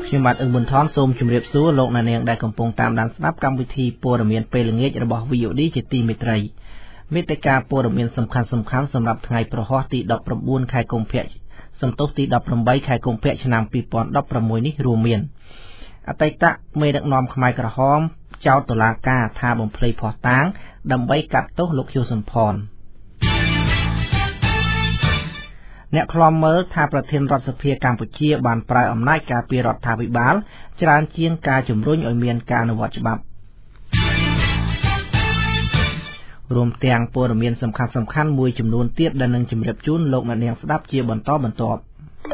ខ្ញុំបាទអឹងប៊ុនថនសូមជម្រាបសួរលោកអ្នកនាងដែលកំពុងតាមដានស្ដាប់កម្មវិធីព័ត៌មានពេលល្ងាចរបស់ VOD ជាទីមេត្រីមេតិការព័ត៌មានសំខាន់ៗសម្រាប់ថ្ងៃប្រហ័សទី19ខែកុម្ភៈសំទោសទី18ខែកុម្ភៈឆ្នាំ2016នេះរួមមានអតីតមេដឹកនាំខ្មែរក្រហមចោទតុលាការថាបំភ្លៃភស្តុតាងដើម្បីកាត់ទោសលោកខៀវសំផនអ្នកខ្លំមើលថាប្រធានរដ្ឋសភាកម្ពុជាបានប្រើអំណាចការពាររដ្ឋាភិបាលច្រើនជាងការជំរុញឲ្យមានការអនុវត្តច្បាប់រួមទាំងព័ត៌មានសំខាន់ៗមួយចំនួនទៀតដែលនឹងជម្រាបជូនលោកអ្នកនាងស្ដាប់ជាបន្តបន្ទាប់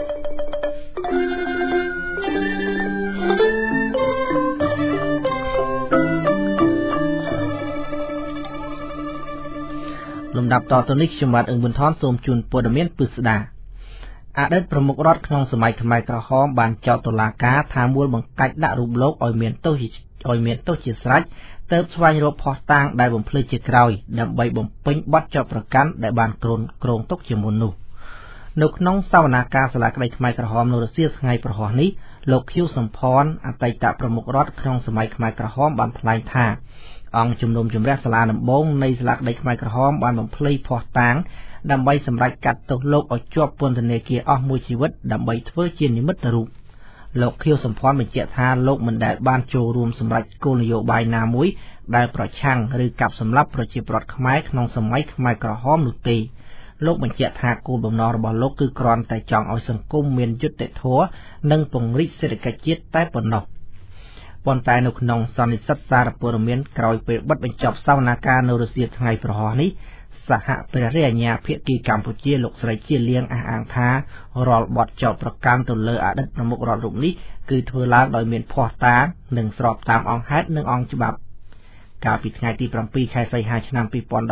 លំដាប់តទៅនេះខ្ញុំបាទអឹងប៊ុនថនសូមជូនព័ត៌មានពិស្ដាអតីតប្រមុខរដ្ឋក្នុងសម័យខ្មែរក្រហមបានចោទតុលាការថាមូលបង្កាច់ដាក់រូបលោកឲ្យមានទោសជាស្រេចទើបស្វែងរកភស្តុតាងដែលបំភ្លឺជាក្រោយដើម្បីបំពេញបទចោទប្រកាន់ដែលបានគ្រោងទុកជាមុននោះនៅក្នុងសវនាការសាលាក្តីខ្មែរក្រហមនៅរសៀលថ្ងៃប្រហ័សនេះលោកខៀវសំផនអតីតប្រមុខរដ្ឋក្នុងសម័យខ្មែរក្រហមបានថ្លែងថាអង្គជំនុំជម្រះសាលាដំបងនៃសាលាក្តីខ្មែរក្រហមបានបំភ្លៃភស្តុតាងដើម្បីសម្រេចកាត់ទោសលោកឲ្យជាប់ពន្ធនាគារអស់មួយជីវិតដើម្បីធ្វើជានិមិត្តរូបលោកខៀវសំផនបញ្ជាក់ថាលោកមិនដែលបានចូលរួមសម្រេចគោលនយោបាយណាមួយដែលប្រឆាំងឬកាប់សម្លាប់ប្រជាពលរដ្ឋខ្មែរក្នុងសម័យខ្មែរក្រហមនោះទេលោកបញ្ជាក់ថាគោលបំណងរបស់លោកគឺគ្រាន់តែចង់ឲ្យសង្គមមានយុត្តិធម៌និងពង្រីកសេដ្ឋកិច្ចជាតិតែប៉ុណ្ណោះប៉ុន្តែនៅក្នុងសន្និសីទសារព័ត៌មានក្រោយពេលបិទបញ្ចប់សវនាការនៅរសៀលថ្ងៃប្រហ័សនេះសហព្រះរាជអាជ្ញាភាគីកម្ពុជាលោកស្រីជាលៀងអះអាងថារាល់បទចោទប្រកាន់ទៅលើអតីតប្រមុខរដ្ឋរូបនេះគឺធ្វើឡើងដោយមានភស្តុតាងនិងស្របតាមអង្គហេតុនិងអង្គច្បាប់កាលពីថ្ងៃទី7ខែសីហាឆ្នាំ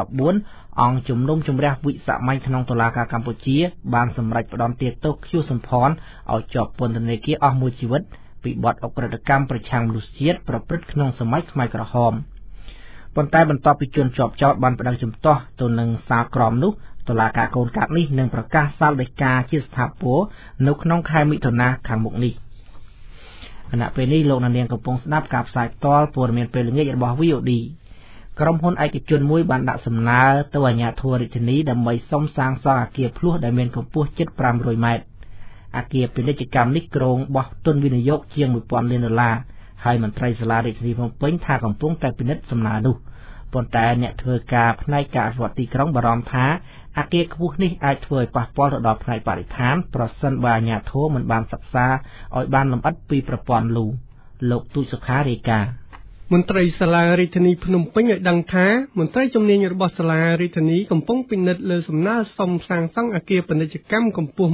2014អង្គជំនុំជម្រះវិសាមញ្ញក្នុងតុលាការកម្ពុជាបានសម្រេចផ្តន្ទាទោសខៀវសំផនឲ្យជាប់ពន្ធនាគារអស់មួយជីវិតពីបទឧក្រិដ្ឋកម្មប្រឆាំងមនុស្សជាតិប្រព្រឹត្តក្នុងសម័យខ្មែរក្រហមប៉ុន្តែបន្ទាប់ពីជនជាប់ចោទបានប្តឹងជំទាស់ទៅនឹងសាលក្រមនោះតុលាការកូនកាត់នេះនឹងប្រកាសសាលដីកាជាស្ថាពរនៅក្នុងខែមិថុនាខាងមុខនេះខណៈពេលនេះលោកនាងកំពុងស្ដាប់ការផ្សាយផ្ទាល់ព័ត៌មានពេលល្ងាចរបស់ VOD ក្រុមហ៊ុនឯកជនមួយបានដាក់សំណើទៅអាជ្ញាធររាជធានីដើម្បីសុំសាងសង់អគារភ្លោះដែលមានកម្ពស់ជិត500ម៉ែត្រអគារពាណិជ្ជកម្មនេះគ្រោងបោះទុនវិនិយោគជាង$1000 លានហើយមន្ត្រីសាលារាជធានីភ្នំពេញថាកំពុងតែពិនិត្យសំណើនោះប៉ុន្តែអ្នកធ្វើការផ្នែកការអភិវឌ្ឍទីក្រុងបារម្ភថាអគារខ្ពស់នេះអាចធ្វើឲ្យប៉ះពាល់ទៅដល់ផ្នែកបរិស្ថានប្រសិនបើអាជ្ញាធរមិនបានសិក្សាឲ្យបានលម្អិតពីប្រព័ន្ធលូលោកទូចសុខារាយការណ៍មន្ត្រីសាលារាជធានីភ្នំពេញឲ្យដឹងថាមន្ត្រីជំនាញរបស់សាលារាជធានីកំពុងពិនិត្យលើសំណើសុំសាងសង់អគារពាណិជ្ជកម្មកម្ពស់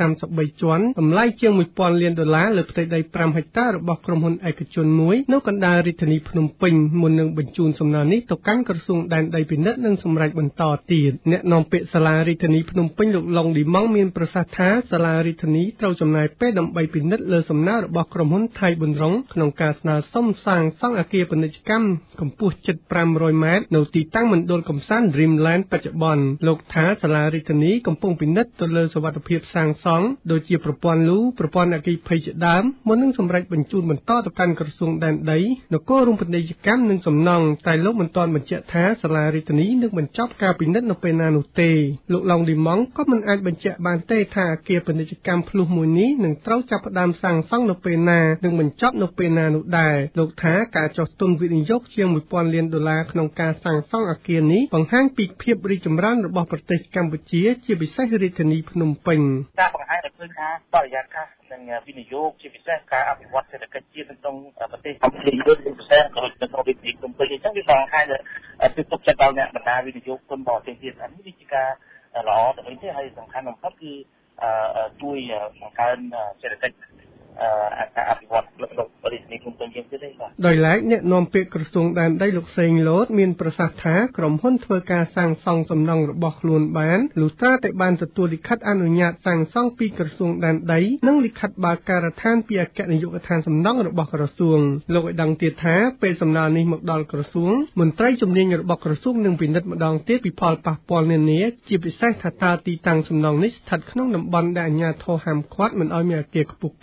133ជាន់តម្លៃជាង$1000 លានលើផ្ទៃដី5ហិកតារបស់ក្រុមហ៊ុនឯកជនមួយនៅកណ្ដាលរាជធានីភ្នំពេញមុននឹងបញ្ជូនសំណើនេះទៅកាន់ក្រសួងដែនដីពិនិត្យនិងសម្រេចបន្តទៀតអ្នកនាំពាក្យសាលារាជធានីភ្នំពេញលោកឡុងឌីម៉ង់មានប្រសាសន៍ថាសាលារាជធានីត្រូវចំណាយពេលដើម្បីពិនិត្យលើសំណើរបស់ក្រុមហ៊ុនថៃប៊ុនរុងក្នុងការស្នើសុំសាងសង់អគារពាណិជ្ជកម្មកម្ពស់ជិត500ម៉ែត្រនៅទីតាំងមណ្ឌលកំសាន្ត Dreamland បច្ចុប្បន្នលោកថាសាលារាជធានីកំពុងពិនិត្យទៅលើសុវត្ថិភាពសាងសង់ដូចជាប្រព័ន្ធលូប្រព័ន្ធអគ្គិភ័យជាដើមមុននឹងសម្រេចបញ្ជូនបន្តទៅកាន់ក្រសួងដែនដីនគររួមពាណិជ្ជកម្មនិងសំណង់តែលោកមិនទាន់បញ្ជាក់ថាសាលារាជធានីនឹងបញ្ចប់ការពិនិត្យនៅពេលណានោះទេលោកឡុងឌីម៉ង់ក៏មិនអាចបញ្ជាក់បានទេថាអគារពាណិជ្ជកម្មភ្លោះមួយនេះនឹងត្រូវចាប់ផ្ដើមសាងសង់នៅពេលណានិងបញ្ចប់នៅពេលណានោះដែរលោកថាការចុះទុនវិនិយោគជាង$1000 លានក្នុងការសាងសង់អគារនេះបង្ហាញពីភាពរីកចម្រើនរបស់ប្រទេសកម្ពុជាជាពិសេសរាជធានីភ្នំពេញការបង្ហាញឲ្យឃើញថាបរិយាកាសនិងវិនិយោគជាពិសេសការអភិវឌ្ឍសេដ្ឋកិច្ចជាតិក្នុងប្រទេសកម្ពុជាជាពិសេសក្នុងរាជធានីភ្នំពេញអញ្ចឹងវាបង្ហាញពីទុកចិត្តដល់អ្នកបណ្ដាវិនិយោគទុនបរទេសទៀតនេះវាជាការល្អទៅវិញទេហើយសំខាន់បំផុតគឺជួយបង្កើនសេដ្ឋកិច្ចការអភិវឌ្ឍរបស់រាជធានីភ្នំពេញជាងទៀតទេបាទដោយឡែកអ្នកនាំពាក្យក្រសួងដែនដីលោកសេងលូតមានប្រសាសន៍ថាក្រុមហ៊ុនធ្វើការសាងសង់សំណង់របស់ខ្លួនបានលុះត្រាតែបានទទួលលិខិតអនុញ្ញាតសាងសង់ពីក្រសួងដែនដីនិងលិខិតបើកការដ្ឋានពីអគ្គនាយកដ្ឋានសំណង់របស់ក្រសួងលោកឲ្យដឹងទៀតថាពេលសំណើនេះមកដល់ក្រសួងមន្ត្រីជំនាញរបស់ក្រសួងនឹងពិនិត្យម្ដងទៀតពីផលប៉ះពាល់នានាជាពិសេសថាតើទីតាំងសំណង់នេះស្ថិតក្នុងតំបន់ដែលអាជ្ញាធរហាមឃាត់មិនឲ្យមានអគារខ្ពស់ៗឬយ៉ាង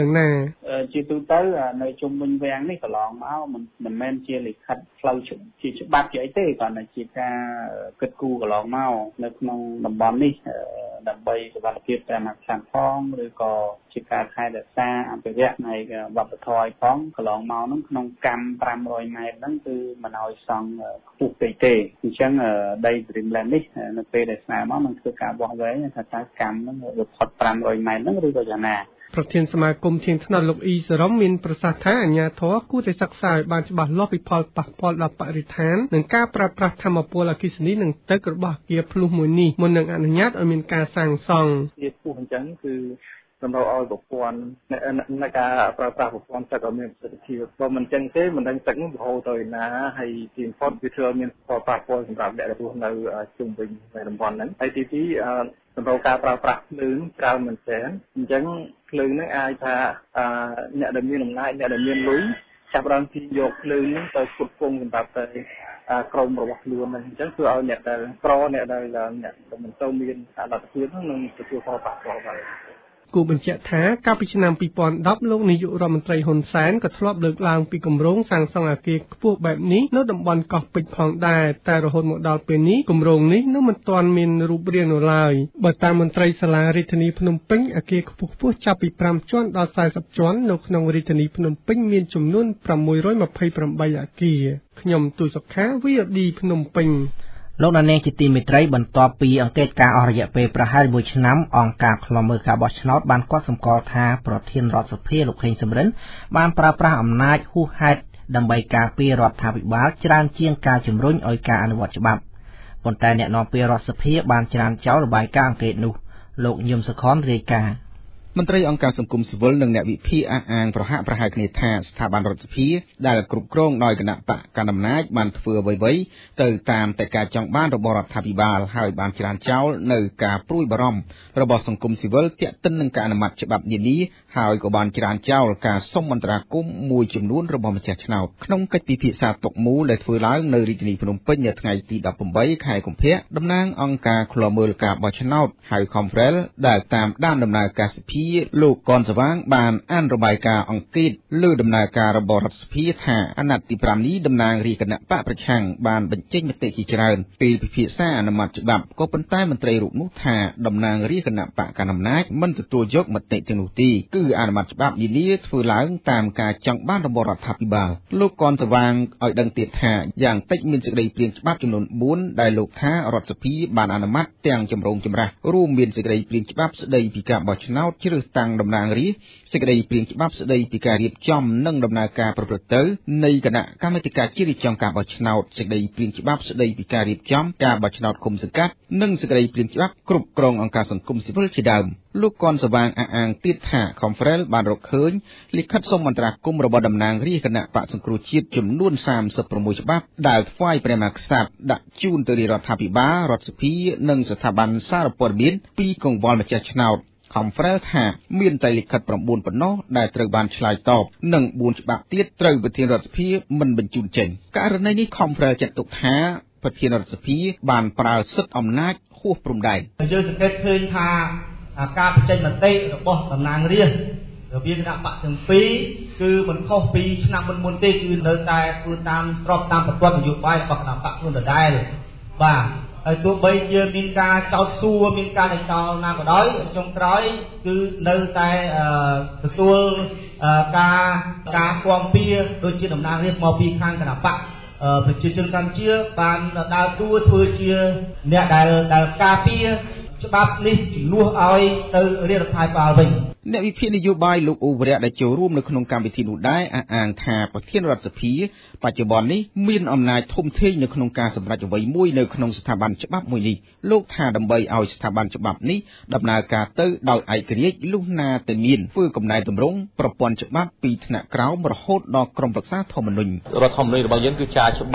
យ៉ាងណាជាទូទៅនៅជុំវិញវាំងនេះកន្លងមកមិនមែនជាលិខិតផ្លូវជាច្បាប់ជាអីទេគ្រាន់តែជាការគិតគូរកន្លងមកនៅក្នុងតំបន់នេះដើម្បីសុខភាពតាមអាកាសផងឬក៏ជាការថែរក្សាអភិរក្សនៃវប្បធម៌ផងកន្លងមកហ្នឹងក្នុងកម្ម500ម៉ែត្រហ្នឹងគឺមិនឲ្យសង់ខ្ពស់ពេកទេអញ្ចឹងដី Dreamland នេះនៅពេលដែលស្នើមកនឹងធ្វើការបោះវែងថាតើកម្មហ្នឹងវាផុត500ម៉ែត្រហ្នឹងឬក៏យ៉ាងណាប្រធានសមាគមធាងថ្នោតលោកអ៊ីសរ៉ុមមានប្រសាសន៍ថាអាជ្ញាធរគួរតែសិក្សាឲ្យបានច្បាស់លាស់ពីផលប៉ះពាល់ដល់បរិស្ថាននិងការប្រើប្រាស់ថាមពលអគ្គិសនីនិងទឹករបស់អគារភ្លុះមួយនេះមុននឹងអនុញ្ញាតឲ្យមានការសាងសង់វាខ្ពស់អញ្ចឹងគឺសម្រាប់ឲ្យប្រព័ន្ធនៃការប្រើប្រាស់ប្រព័ន្ធទឹកឲ្យមានប្រសិទ្ធភាពបើមិនចឹងទេមិនដឹងទឹកនោះរហូតទៅណាហើយទីបំផុតវាធ្វើមានផលប៉ះពាល់សម្រាប់អ្នករស់នៅជុំវិញតំបន់ហ្នឹងហើយទី2សម្រាប់ការប្រើប្រាស់ភ្លើងច្រើនមែនទែនអញ្ចឹងភ្លើងហ្នឹងអាចថាអ្នកដែលមានអំណាចអ្នកដែលមានលុយចាប់ផ្ដើមទីយកភ្លើងហ្នឹងទៅផ្គត់ផ្គង់សម្រាប់ទៅក្រុមរបស់ខ្លួនហ្នឹងអញ្ចឹងធ្វើឲ្យអ្នកដែលក្រអ្នកដែលមិនសូវមានលទ្ធភាពហ្នឹងនឹងទទួលផលប៉ះពាល់បាទគូបញ្ជាក់ថាកាលពីឆ្នាំ2010លោកនាយករដ្ឋមន្ត្រីហ៊ុនសែនក៏ធ្លាប់លើកឡើងពីគម្រោងសាងសង់អគារខ្ពស់បែបនេះនៅតំបន់កោះពេជ្រផងដែរតែរហូតមកដល់ពេលនេះគម្រោងនេះនៅមិនទាន់មានរូបរាងនៅឡើយបើតាមមន្ត្រីសាលារាជធានីភ្នំពេញអគារខ្ពស់ៗចាប់ពី5ជាន់ដល់40ជាន់នៅក្នុងរាជធានីភ្នំពេញមានចំនួន628អគារខ្ញុំទូសុខា VOD ភ្នំពេញលោកនាងជាទីមេត្រីបន្ទាប់ពីអង្កេតការអស់រយៈពេលប្រហែល1ឆ្នាំអង្គការឃ្លាំមើលការបោះឆ្នោតបានកត់សម្គាល់ថាប្រធានរដ្ឋសភាលោកខេងសំរិនបានប្រើប្រាស់អំណាចហួសហេតុដើម្បីការពាររដ្ឋាភិបាលច្រើនជាងការជំរុញឲ្យការអនុវត្តច្បាប់ប៉ុន្តែអ្នកនាំពាក្យរដ្ឋសភាបានច្រានចោលរបាយការណ៍អង្កេតនោះលោកញឹមសុខនរាយការណ៍មន្ត្រីអង្គការសង្គមស៊ីវិលនិងអ្នកវិភាគអះអាងប្រហាក់ប្រហែលគ្នាថាស្ថាប័នរដ្ឋសភាដែលគ្រប់គ្រងដោយគណៈបកកណ្ដាលអំណាចបានធ្វើអ្វីៗទៅតាមតែការចង់បានរបស់រដ្ឋាភិបាលហើយបានច្រានចោលនៅការព្រួយបារម្ភរបស់សង្គមស៊ីវិលទាក់ទិននឹងការអនុម័តច្បាប់នានាហើយក៏បានច្រានចោលការសុំអន្តរាគមន៍មួយចំនួនរបស់ម្ចាស់ឆ្នោតក្នុងកិច្ចពិភាក្សាតុមូលដែលធ្វើឡើងនៅរាជធានីភ្នំពេញនៅថ្ងៃទី18ខែកុម្ភៈតំណាងអង្គការឃ្លាំមើលការបោះឆ្នោតហៅ Conferel ដែលតាមដានដំណើរការសភាលោកកនសវាងបានអានរបាយការណ៍អង្កេតលើដំណើរការរបស់រដ្ឋសភាថាអាណត្តិទី5នេះតំណាងរាជគណៈបកប្រឆាំងបានបញ្ចេញមតិជាច្រើនពេលពិភាក្សាអនុម័តច្បាប់ក៏ប៉ុន្តែមន្ត្រីរូបនោះថាតំណាងរាជគណៈបកកណ្ដាលអំណាចមិនទទួលយកមតិទាំងនោះទេគឺអនុម័តច្បាប់នានាធ្វើឡើងតាមការចង់បានរបស់រដ្ឋាភិបាលលោកកនសវាងឲ្យដឹងទៀតថាយ៉ាងតិចមានសេចក្តីព្រាងច្បាប់ចំនួន4ដែលលោកថារដ្ឋសភាបានអនុម័តទាំងចម្រូងចម្រាសរួមមានសេចក្តីព្រាងច្បាប់ស្តីពីការបោះឆ្នោតជ្រើសតាំងតំណាងរាស្ត្រសេចក្តីព្រាងច្បាប់ស្តីពីការរៀបចំនិងដំណើរការប្រព្រឹត្តទៅនៃគណៈកម្មាធិការជាតិរៀបចំការបោះឆ្នោតសេចក្តីព្រាងច្បាប់ស្តីពីការរៀបចំការបោះឆ្នោតឃុំសង្កាត់និងសេចក្តីព្រាងច្បាប់គ្រប់គ្រងអង្គការសង្គមស៊ីវិលជាដើមលោកកនសវាងអះអាងទៀតថា Conferel បានរកឃើញលិខិតសុំអន្តរាគមន៍របស់តំណាងរាស្ត្រគណៈបកសង្គ្រោះជាតិចំនួន36ច្បាប់ដែលថ្វាយព្រះមហាក្សត្រដាក់ជូនទៅរដ្ឋាភិបាលរដ្ឋសភានិងស្ថាប័នសារព័ត៌មានពីកង្វល់ម្ចាស់ឆ្នោតConferel ថាមានតែលិខិត9ប៉ុណ្ណោះដែលត្រូវបានឆ្លើយតបនិង4ច្បាប់ទៀតត្រូវប្រធានរដ្ឋសភាមិនបញ្ជូនចេញករណីនេះ Conferel ចាត់ទុកថាប្រធានរដ្ឋសភាបានប្រើសិទ្ធិអំណាចហួសព្រំដែនយើងសង្កេតឃើញថាការបញ្ចេញមតិរបស់តំណាងរាស្ត្ររវាងគណៈបកទាំងពីរគឺមិនខុសពីឆ្នាំមុនទេគឺនៅតែធ្វើតាមស្របតាមប្រព័ន្ធនយោបាយរបស់គណៈបកខ្លួនដដែលបាទហើយទោះបីជាមានការចោទសួរមានការចោទណាក៏ដោយចុងក្រោយគឺនៅតែទទួលការគាំពៀដូចជាតំណាងរាស្ត្រមកពីខាងគណៈបកប្រជាជនកម្ពុជាបានដើរតួធ្វើជាអ្នកដែលការពារច្បាប់នេះជំនួសឲ្យទៅរដ្ឋាភិបាលវិញអ្នកវិភាគនយោបាយលោកអូវរៈដែលចូលរួមនៅក្នុងកម្មវិធីនោះដែរអះអាងថាប្រធានរដ្ឋសភាបច្ចុប្បន្ននេះមានអំណាចធំធេងនៅក្នុងការសម្រេចអ្វីមួយនៅក្នុងស្ថាប័នច្បាប់មួយនេះលោកថាដើម្បីឲ្យស្ថាប័នច្បាប់នេះដំណើរការទៅដោយឯករាជ្យលុះណាតែមានធ្វើកំណែតម្រង់ប្រព័ន្ធច្បាប់ពីថ្នាក់ក្រោមរហូតដល់ក្រមប្រឹក្សាធម្មនុញ្ញរដ្ឋធម្មនុញ្ញរបស់យើងគឺចាច្បាស់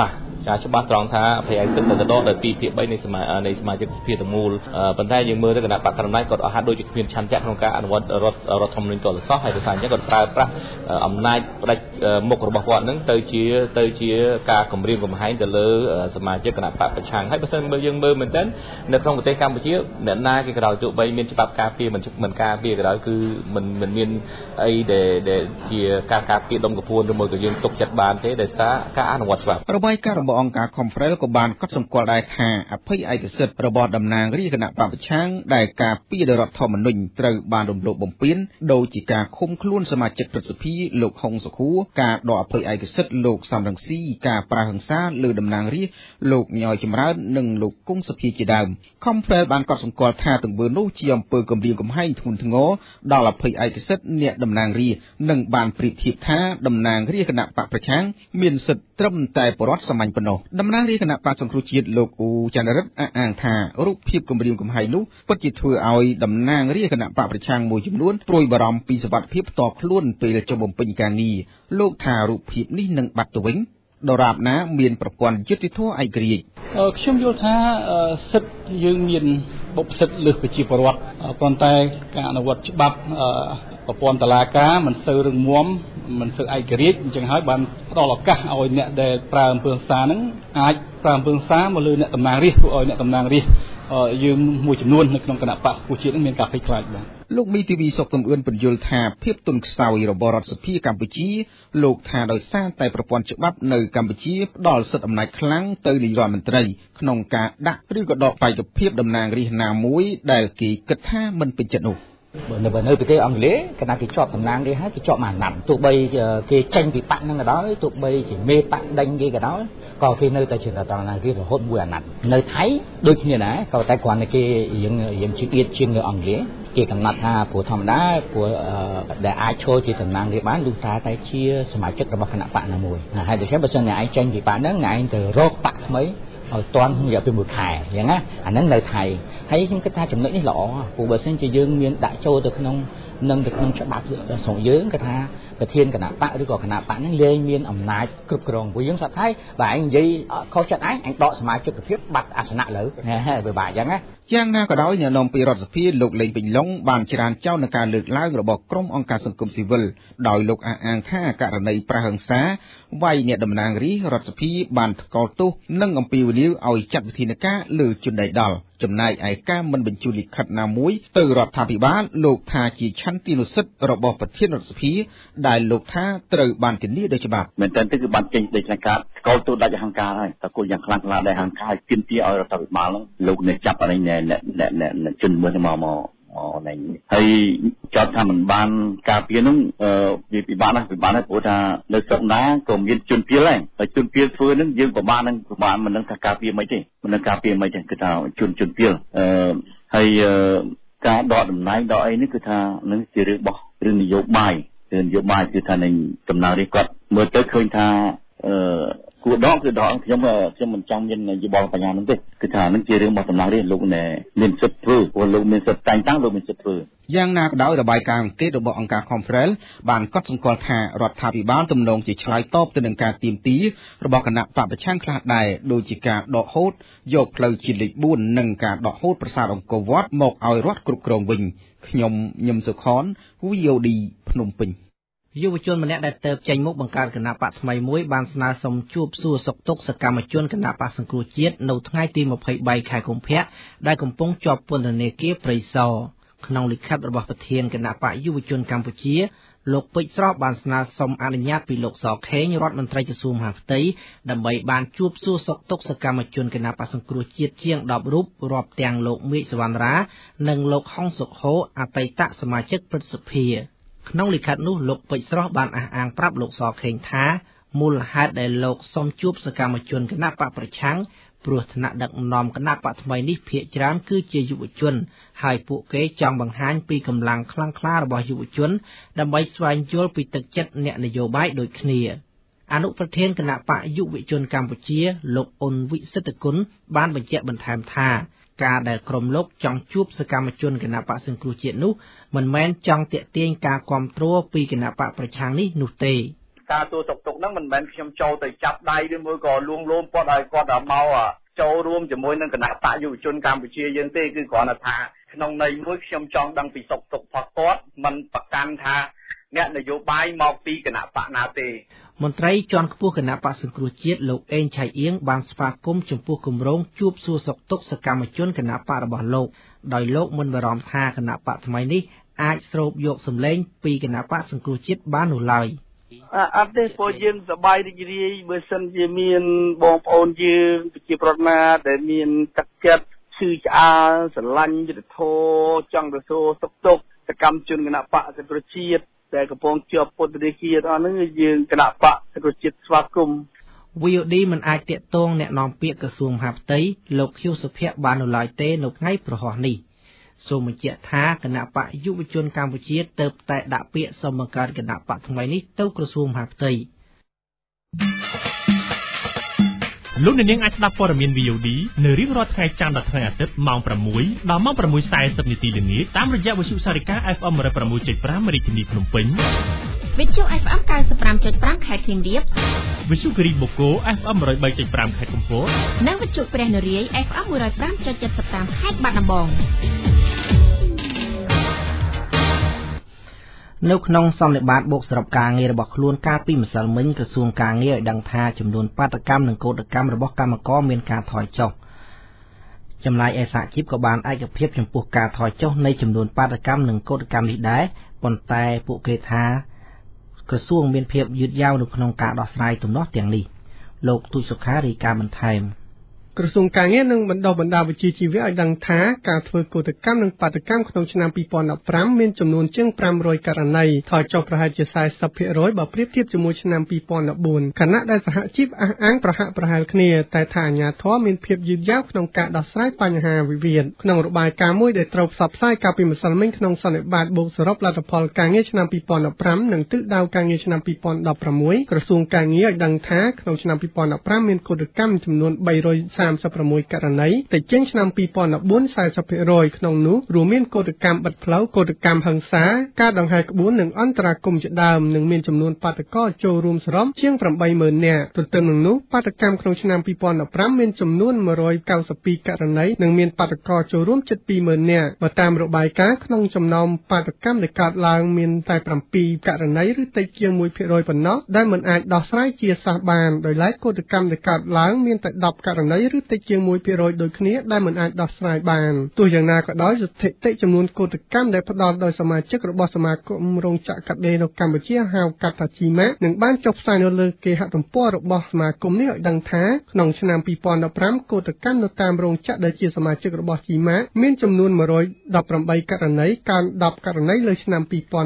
ការច្បាស់ត្រង់ថាអភ័យឯកសិទ្ធិទៅដកដោយ2ភាគ3នៃសមាជិកសភាទាំងមូលប៉ុន្តែយើងមើលទៅគណៈបកកណ្ដាលអំណាចគាត់អត់ហាក់ដូចជាគ្មានឆន្ទៈក្នុងការអនុវត្តរដ្ឋធម្មនុញ្ញទាល់សោះហើយដោយសារអញ្ចឹងគាត់ប្រើប្រាស់អំណាចផ្ដាច់មុខរបស់គាត់នឹងទៅជាការគំរាមកំហែងទៅលើសមាជិកគណៈបកប្រឆាំងហើយបើសិនយើងមើលមែនទែននៅក្នុងប្រទេសកម្ពុជាអ្នកណាគេក្រោយទោះបីមានច្បាប់ការពារមិនការពារក្រោយគឺមិនមានអីដែលជាការការពារដុំកំភួនឬមួយក៏យើងទុកចិត្តបានទេដោយសារការអនុវត្តច្បាប់របាយការណ៍របស់អង្គការ Confrel ក៏បានកត់សម្គាល់ដែរថាអភ័យឯកសិទ្ធិរបស់តំណាងរាស្ត្រគណៈបព្វប្រឆាំងដែលការពារដោយរដ្ឋធម្មនុញ្ញត្រូវបានរំលោភបំពានដោយជាការឃុំខ្លួនសមាជិកព្រឹទ្ធសភាលោកហុងសុខួរការដកអភ័យឯកសិទ្ធិលោកសំរងស៊ីការប្រើហិង្សាលើតំណាងរាស្ត្រលោកញយចម្រើននិងលោកគង់សុភាជាដើម Confrel បានកត់សម្គាល់ថាទង្វើនោះជាអំពើគំរាមកំហែងធ្ងន់ធ្ងរដល់អភ័យឯកសិទ្ធិអ្នកតំណាងរាស្ត្រនិងបានប្រៀបធៀបថាតំណាងរាស្ត្រគណៈបព្វប្រឆាំងមានសិទ្ធិត្រឹមតែបរដ្ឋសាមញ្ញប៉ុណ្ណោះតំណាងរាស្ត្រគណៈបក្សសង្គ្រោះជាតិលោកអ៊ូចន្ទរិទ្ធអះអាងថារូបភាពគម្រាមកំហែងនោះពិតជាធ្វើឲ្យតំណាងរាស្ត្រគណៈបកប្រឆាំងមួយចំនួនព្រួយបារម្ភពីសុវត្ថិភាពផ្ទាល់ខ្លួនពេលចុះបំពេញការងារលោកថារូបភាពនេះនឹងបាត់ទៅវិញដរាបណាមានប្រព័ន្ធយុត្តិធម៌ឯករាជ្យខ្ញុំយល់ថាសិទ្ធិយើងមានបុព្វសិទ្ធិលើសប្រជាពលរដ្ឋប៉ុន្តែការអនុវត្តច្បាប់ប្រព័ន្ធតុលាការមិនសូវរឹងមាំមិនសូវឯករាជ្យអញ្ចឹងហើយបានផ្ដល់ឱកាសឲ្យអ្នកដែលប្រើអំពើហិង្សាហ្នឹងអាចប្រើអំពើហិង្សាមកលើអ្នកតំណាងរាស្ត្រធ្វើឲ្យអ្នកតំណាងរាស្ត្រយើងមួយចំនួននៅក្នុងគណៈបក្សប្រជាជាតិនឹងមានការភ័យខ្លាចបាទលោកមីធីវីសុកសំអឿនបញ្យល់ថាភាពទន់ខ្សោយរបស់រដ្ឋសភាកម្ពុជាលោកថាដោយសារតែប្រព័ន្ធច្បាប់នៅកម្ពុជាផ្ដល់សិទ្ធិអំណាចខ្លាំងទៅនាយករដ្ឋមន្ត្រីក្នុងការដាក់ឬក៏ដកបេក្ខភាពតំណាងរាស្ត្រណាមួយដែលគេគិតថាមិនពេញចិត្តនោះនៅប្រទេសអង់គ្លេសគណៈគេជាប់តំណាងរាស្ត្រហើយគេជាប់មួយអាណត្តិទោះបីគេចេញពីបកហ្នឹងក៏ដោយទោះបីជាមេបកដេញគេក៏ដោយក៏គេនៅតែជាតំណាងរាស្ត្ររហូតមួយអាណត្តិនៅថៃដូចគ្នាដែរក៏តែគ្រាន់តែគេយើងជឿទៀតជាងនៅអង់គ្លេសគេកំណត់ថាព្រោះធម្មតាព្រោះដែលអាចចូលជាតំណាងរាស្ត្របានលុះត្រាតែជាសមាជិករបស់គណៈបកណាមួយហើយដូច្នេះបើសិនជាឯងចេញពីបកហ្នឹងឯងទៅរកបកថ្មីឲ្យតាន់រយៈពេល1ខែអញ្ចឹងណាអាហ្នឹងនៅថៃហើយខ្ញុំគិតថាចំណុចនេះល្អព្រោះបើសិនជាយើងមានដាក់ចូលទៅក្នុងច្បាប់ស្រុកយើងគេថាប្រធានគណៈបកឬក៏គណៈបកហ្នឹងលែងមានអំណាចគ្រប់គ្រងព្រោះយើងសត្វថៃបើឯងនិយាយខុសចិត្តឯងដកសមាជិកភាពបាត់អាសនៈលើវាបាក់អញ្ចឹងណាយ៉ាងណាក៏ដោយអ្នកនាំពាក្យរដ្ឋសភាលោកលេងពេញឡុងបានច្រានចោលនឹងការលើកឡើងរបស់ក្រុមអង្គការសង្គមស៊ីវិលដោយលោកអះអាងថាករណីប្រហិង្សាវាយអ្នកតំណាងរាស្ត្ររដ្ឋសភាបានថ្កោលទោសនិងអំពាវនាវឲ្យចាត់វិធានការលើជនដៃដល់ចំណែកឯការមិនបញ្ជូនលិខិតណាមួយទៅរដ្ឋាភិបាលលោកថាជាឆន្ទានុសិទ្ធិរបស់ប្រធានរដ្ឋសភាដែលលោកថាត្រូវបានធានាដោយច្បាប់មែនតើគឺបានចេញដោយការថ្កោលទោសដាច់អហង្ការហើយតើគោលយ៉ាងខ្លាំងក្លាដែលអហង្ការទាមទារឲ្យរដ្ឋាភិបាលលោកអ្នកចាប់អីអ្នកជនមើលមកណែហើយចោទថាមិនបានការពារនោះវាពិបាកណាស់ព្រោះថានៅស្រុកណាក៏មានជនពាលដែរហើយជនពាលធ្វើនឹងយើងពិបាកមិននឹងថាការពារមិនទេគឺថាជនពាលហើយការដកតំណែងដកអីនេះគឺថានឹងជារឿងនយោបាយគឺថានឹងតំណាងរាស្ត្រគាត់មើលទៅឃើញថាគួរដកខ្ញុំមិនចង់មានយោបល់បញ្ញានោះទេគឺថានឹងជារឿងរបស់តំណាងរាស្ត្រលោកមានសិទ្ធិធ្វើព្រោះលោកមានសិទ្ធិតែងតាំងលោកមានសិទ្ធិធ្វើយ៉ាងណាក៏ដោយរបាយការណ៍អង្កេតរបស់អង្គការ Confrel បានកត់សម្គាល់ថារដ្ឋាភិបាលទំនងជាឆ្លើយតបទៅនឹងការទាមទាររបស់គណៈបព្វប្រឆាំងខ្លះដែរដូចជាការដកហូតយកផ្លូវជាតិលេខ4និងការដកហូតប្រាសាទអង្គរវត្តមកឲ្យរដ្ឋគ្រប់គ្រងវិញខ្ញុំញឹមសុខន VOD ភ្នំពេញយុវជនម្នាក់ដែលទៅចេញមុខបង្កើតគណៈបកថ្មីមួយបានស្នើសុំជួបសួរសុខទុក្ខសកម្មជនគណៈបកសង្គ្រោះជាតិនៅថ្ងៃទី23ខែកុម្ភៈដែលកំពុងជាប់ពន្ធនាគារព្រៃសរក្នុងលិខិតរបស់ប្រធានគណៈបកយុវជនកម្ពុជាលោកពេជ្រស្រស់បានស្នើសុំអនុញ្ញាតពីលោកសខេងរដ្ឋមន្ត្រីក្រសួងមហាផ្ទៃដើម្បីបានជួបសួរសុខទុក្ខសកម្មជនគណៈបកសង្គ្រោះជាតិជាង10រូបរាប់ទាំងលោកមេឃសវណ្ណរានិងលោកហុងសុខូអតីតសមាជិកព្រឹទ្ធសភាក្នុងលិខិតនោះលោកពេជ្រស្រស់បានអះអាងប្រាប់លោកសខេងថាមូលហេតុដែលលោកសូមជួបសកម្មជនគណៈបកប្រឆាំងព្រោះថ្នាក់ដឹកនាំគណៈបកថ្មីនេះភាគច្រើនគឺជាយុវជនហើយពួកគេចង់បង្ហាញពីកម្លាំងខ្លាំងក្លារបស់យុវជនដើម្បីស្វែងយល់ពីទឹកចិត្តអ្នកនយោបាយដូចគ្នាអនុប្រធានគណៈបកយុវជនកម្ពុជាលោកអ៊ុនវិសិទ្ធគុណបានបញ្ជាក់បន្ថែមថាការដែលក្រុមលោកចង់ជួបសកម្មជនគណៈបកសង្គ្រោះជាតិនោះមិនមែនចង់ទាក់ទាញការគាំទ្រពីគណៈបកប្រឆាំងនេះនោះទេកការទូតុកតុកហ្នឹងមិនមែនខ្ញុំចូលទៅចាប់ដៃឬមួយក៏លួងលោមគាត់ឲ្យគាត់មកចូលរួមជាមួយនឹងគណៈបកយុវជនកម្ពុជាយើងទេគឺគ្រាន់តែថាក្នុងន័យមួយខ្ញុំចង់ដឹងពីសុខទុក្ខរបស់គាត់មិនប្រកាន់ថាអ្នកនយោបាយមកពីគណៈបកណាទេមន្ត្រីជាន់ខ្ពស់គណៈបក្សសង្គ្រោះជាតិលោកអេងឆៃអៀងបានស្វាគមន៍ចំពោះគម្រោងជួបសួរសុខទុក្ខសកម្មជនគណៈបករបស់លោកដោយលោកមិនបារម្ភថាគណៈបកថ្មីនេះអាចស្រូបយកសម្លេងពីគណៈបកសង្គ្រោះជាតិបាននោះឡើយអត់ទេព្រោះយើងសប្បាយរីករាយបើសិនជាមានបងប្អូនយើងប្រជាប្រដ្ឋណាដែលមានទឹកចិត្តឈឺឆ្អាលស្រឡាញ់យុទ្ធធម៌ចង់ទៅសួរសុខទុក្ខសកម្មជនគណៈបកសង្គ្រោះជាតិដែលកំពុងជាប់ពន្ធនាគារអស់ហ្នឹងយើងគណៈបកសង្គ្រោះជាតិស្វាគមន៍ VOD មិនអាចតាក់ទងអ្នកនាំពាក្យក្រសួងមហាផ្ទៃលោកខៀវសុភ័ក្របាននៅឡើយទេនៅថ្ងៃប្រហោះនេះសូមបញ្ជាក់ថាគណៈបកយុវជនកម្ពុជាទើបតែដាក់ពាក្យសុំបង្កើតគណៈបកថ្មីនេះទៅក្រសួងមហាផ្ទៃលោកអ្នកនាងអាចស្ដាប់ព័ត៌មាន VOD នៅរៀងរាល់ថ្ងៃច័ន្ទដល់ថ្ងៃអាទិត្យម៉ោង 6 ដល់ម៉ោង 6:40 នាទីល្ងាចតាមរយៈវិទ្យុសារិកា FM 106.5 រាជធានីភ្នំពេញវិទ្យុ FM 93.5 ខេត្តសៀមរាបវិទ្យុគិរីបូកូ FM 103.5 ខេត្តកំពតនិងវិទ្យុព្រះនរាយ FM 105.75 ខេត្តបាត់ដំបងនៅក្នុងសន្និបាតបូកសរុបការងាររបស់ខ្លួនកាលពីម្សិលមិញក្រសួងការងារឲ្យដឹងថាចំនួនបាតកម្មនិងកោតកម្មរបស់កម្មករមានការថយចុះចំណែកឯសហជីពក៏បានឯកភាពចំពោះការថយចុះនៃចំនួនបាតកម្មនិងកោតកម្មនេះដែរប៉ុន្តែពួកគេថាក្រសួងមានភាពយឺតយ៉ាវនៅក្នុងការដោះស្រាយទំនាស់ទាំងនេះលោកទូចសុខារាយការណ៍បន្ថែមក្រសួងការងារនឹងបណ្ដុះបណ្ដាលវិជ្ជាជីវៈឲ្យដឹងថាការធ្វើកោតកម្មនិងបាតកម្មក្នុងឆ្នាំ2015មានចំនួនជាង500ករណីថយចុះប្រហែលជា 40% បើប្រៀបធៀបជាមួយឆ្នាំ2014ខណៈដែលសហជីពអះអាងប្រហាក់ប្រហែលគ្នាតែថាអាជ្ញាធរមានភាពយឺតយ៉ាវក្នុងការដោះស្រាយបញ្ហាវិវាទក្នុងរបាយការណ៍មួយដែលត្រូវផ្សព្វផ្សាយកាលពីម្សិលមិញក្នុងសន្និបាតបូកសរុបលទ្ធផលការងារឆ្នាំ2015និងទិសដៅការងារឆ្នាំ2016ក្រសួងការងារឲ្យដឹងថាក្នុងឆ្នាំ2015មានកោតកម្មចំនួន36ករណីតែជាងឆ្នាំ2014 40% ក្នុងនោះរួមមានកោតកម្មបិទផ្លូវកោតកម្មហិង្សាការដង្ហែក្បួននិងអន្តរាគមន៍ជាដើមនិងមានចំនួនបាតកោចូលរួមសរុបជាង 80,000 នាក់ទន្ទឹមនឹងនោះបាតកម្មក្នុងឆ្នាំ2015មានចំនួន192ករណីនិងមានបាតកោចូលរួមជិត 20,000 នាក់បើតាមរបាយការណ៍ក្នុងចំណោមបាតកម្មដែលកើតឡើងមានតែ7ករណីឬតិចជាង 1% ប៉ុណ្ណោះដែលមិនអាចដោះស្រាយជាសាសបានដោយឡែកកោតកម្មដែលកើតឡើងមានតែ10ករណីឬតិចជាង 1% ដូចគ្នាដែលមិនអាចដោះស្រាយបានទោះយ៉ាងណាក៏ដោយស្ថិតិចំនួនកោតកម្មដែលផ្ដល់ដោយសមាជិករបស់សមាគមរោងចក្រកាត់ដេរនៅកម្ពុជាហៅកាត់ថាជីម៉ានឹងបានចុះផ្សាយនៅលើគេហទំព័ររបស់សមាគមនេះឲ្យដឹងថាក្នុងឆ្នាំ2015កោតកម្មនៅតាមរោងចក្រដែលជាសមាជិករបស់ជីម៉ាមានចំនួន118ករណីកើន10ករណីលើឆ្នាំ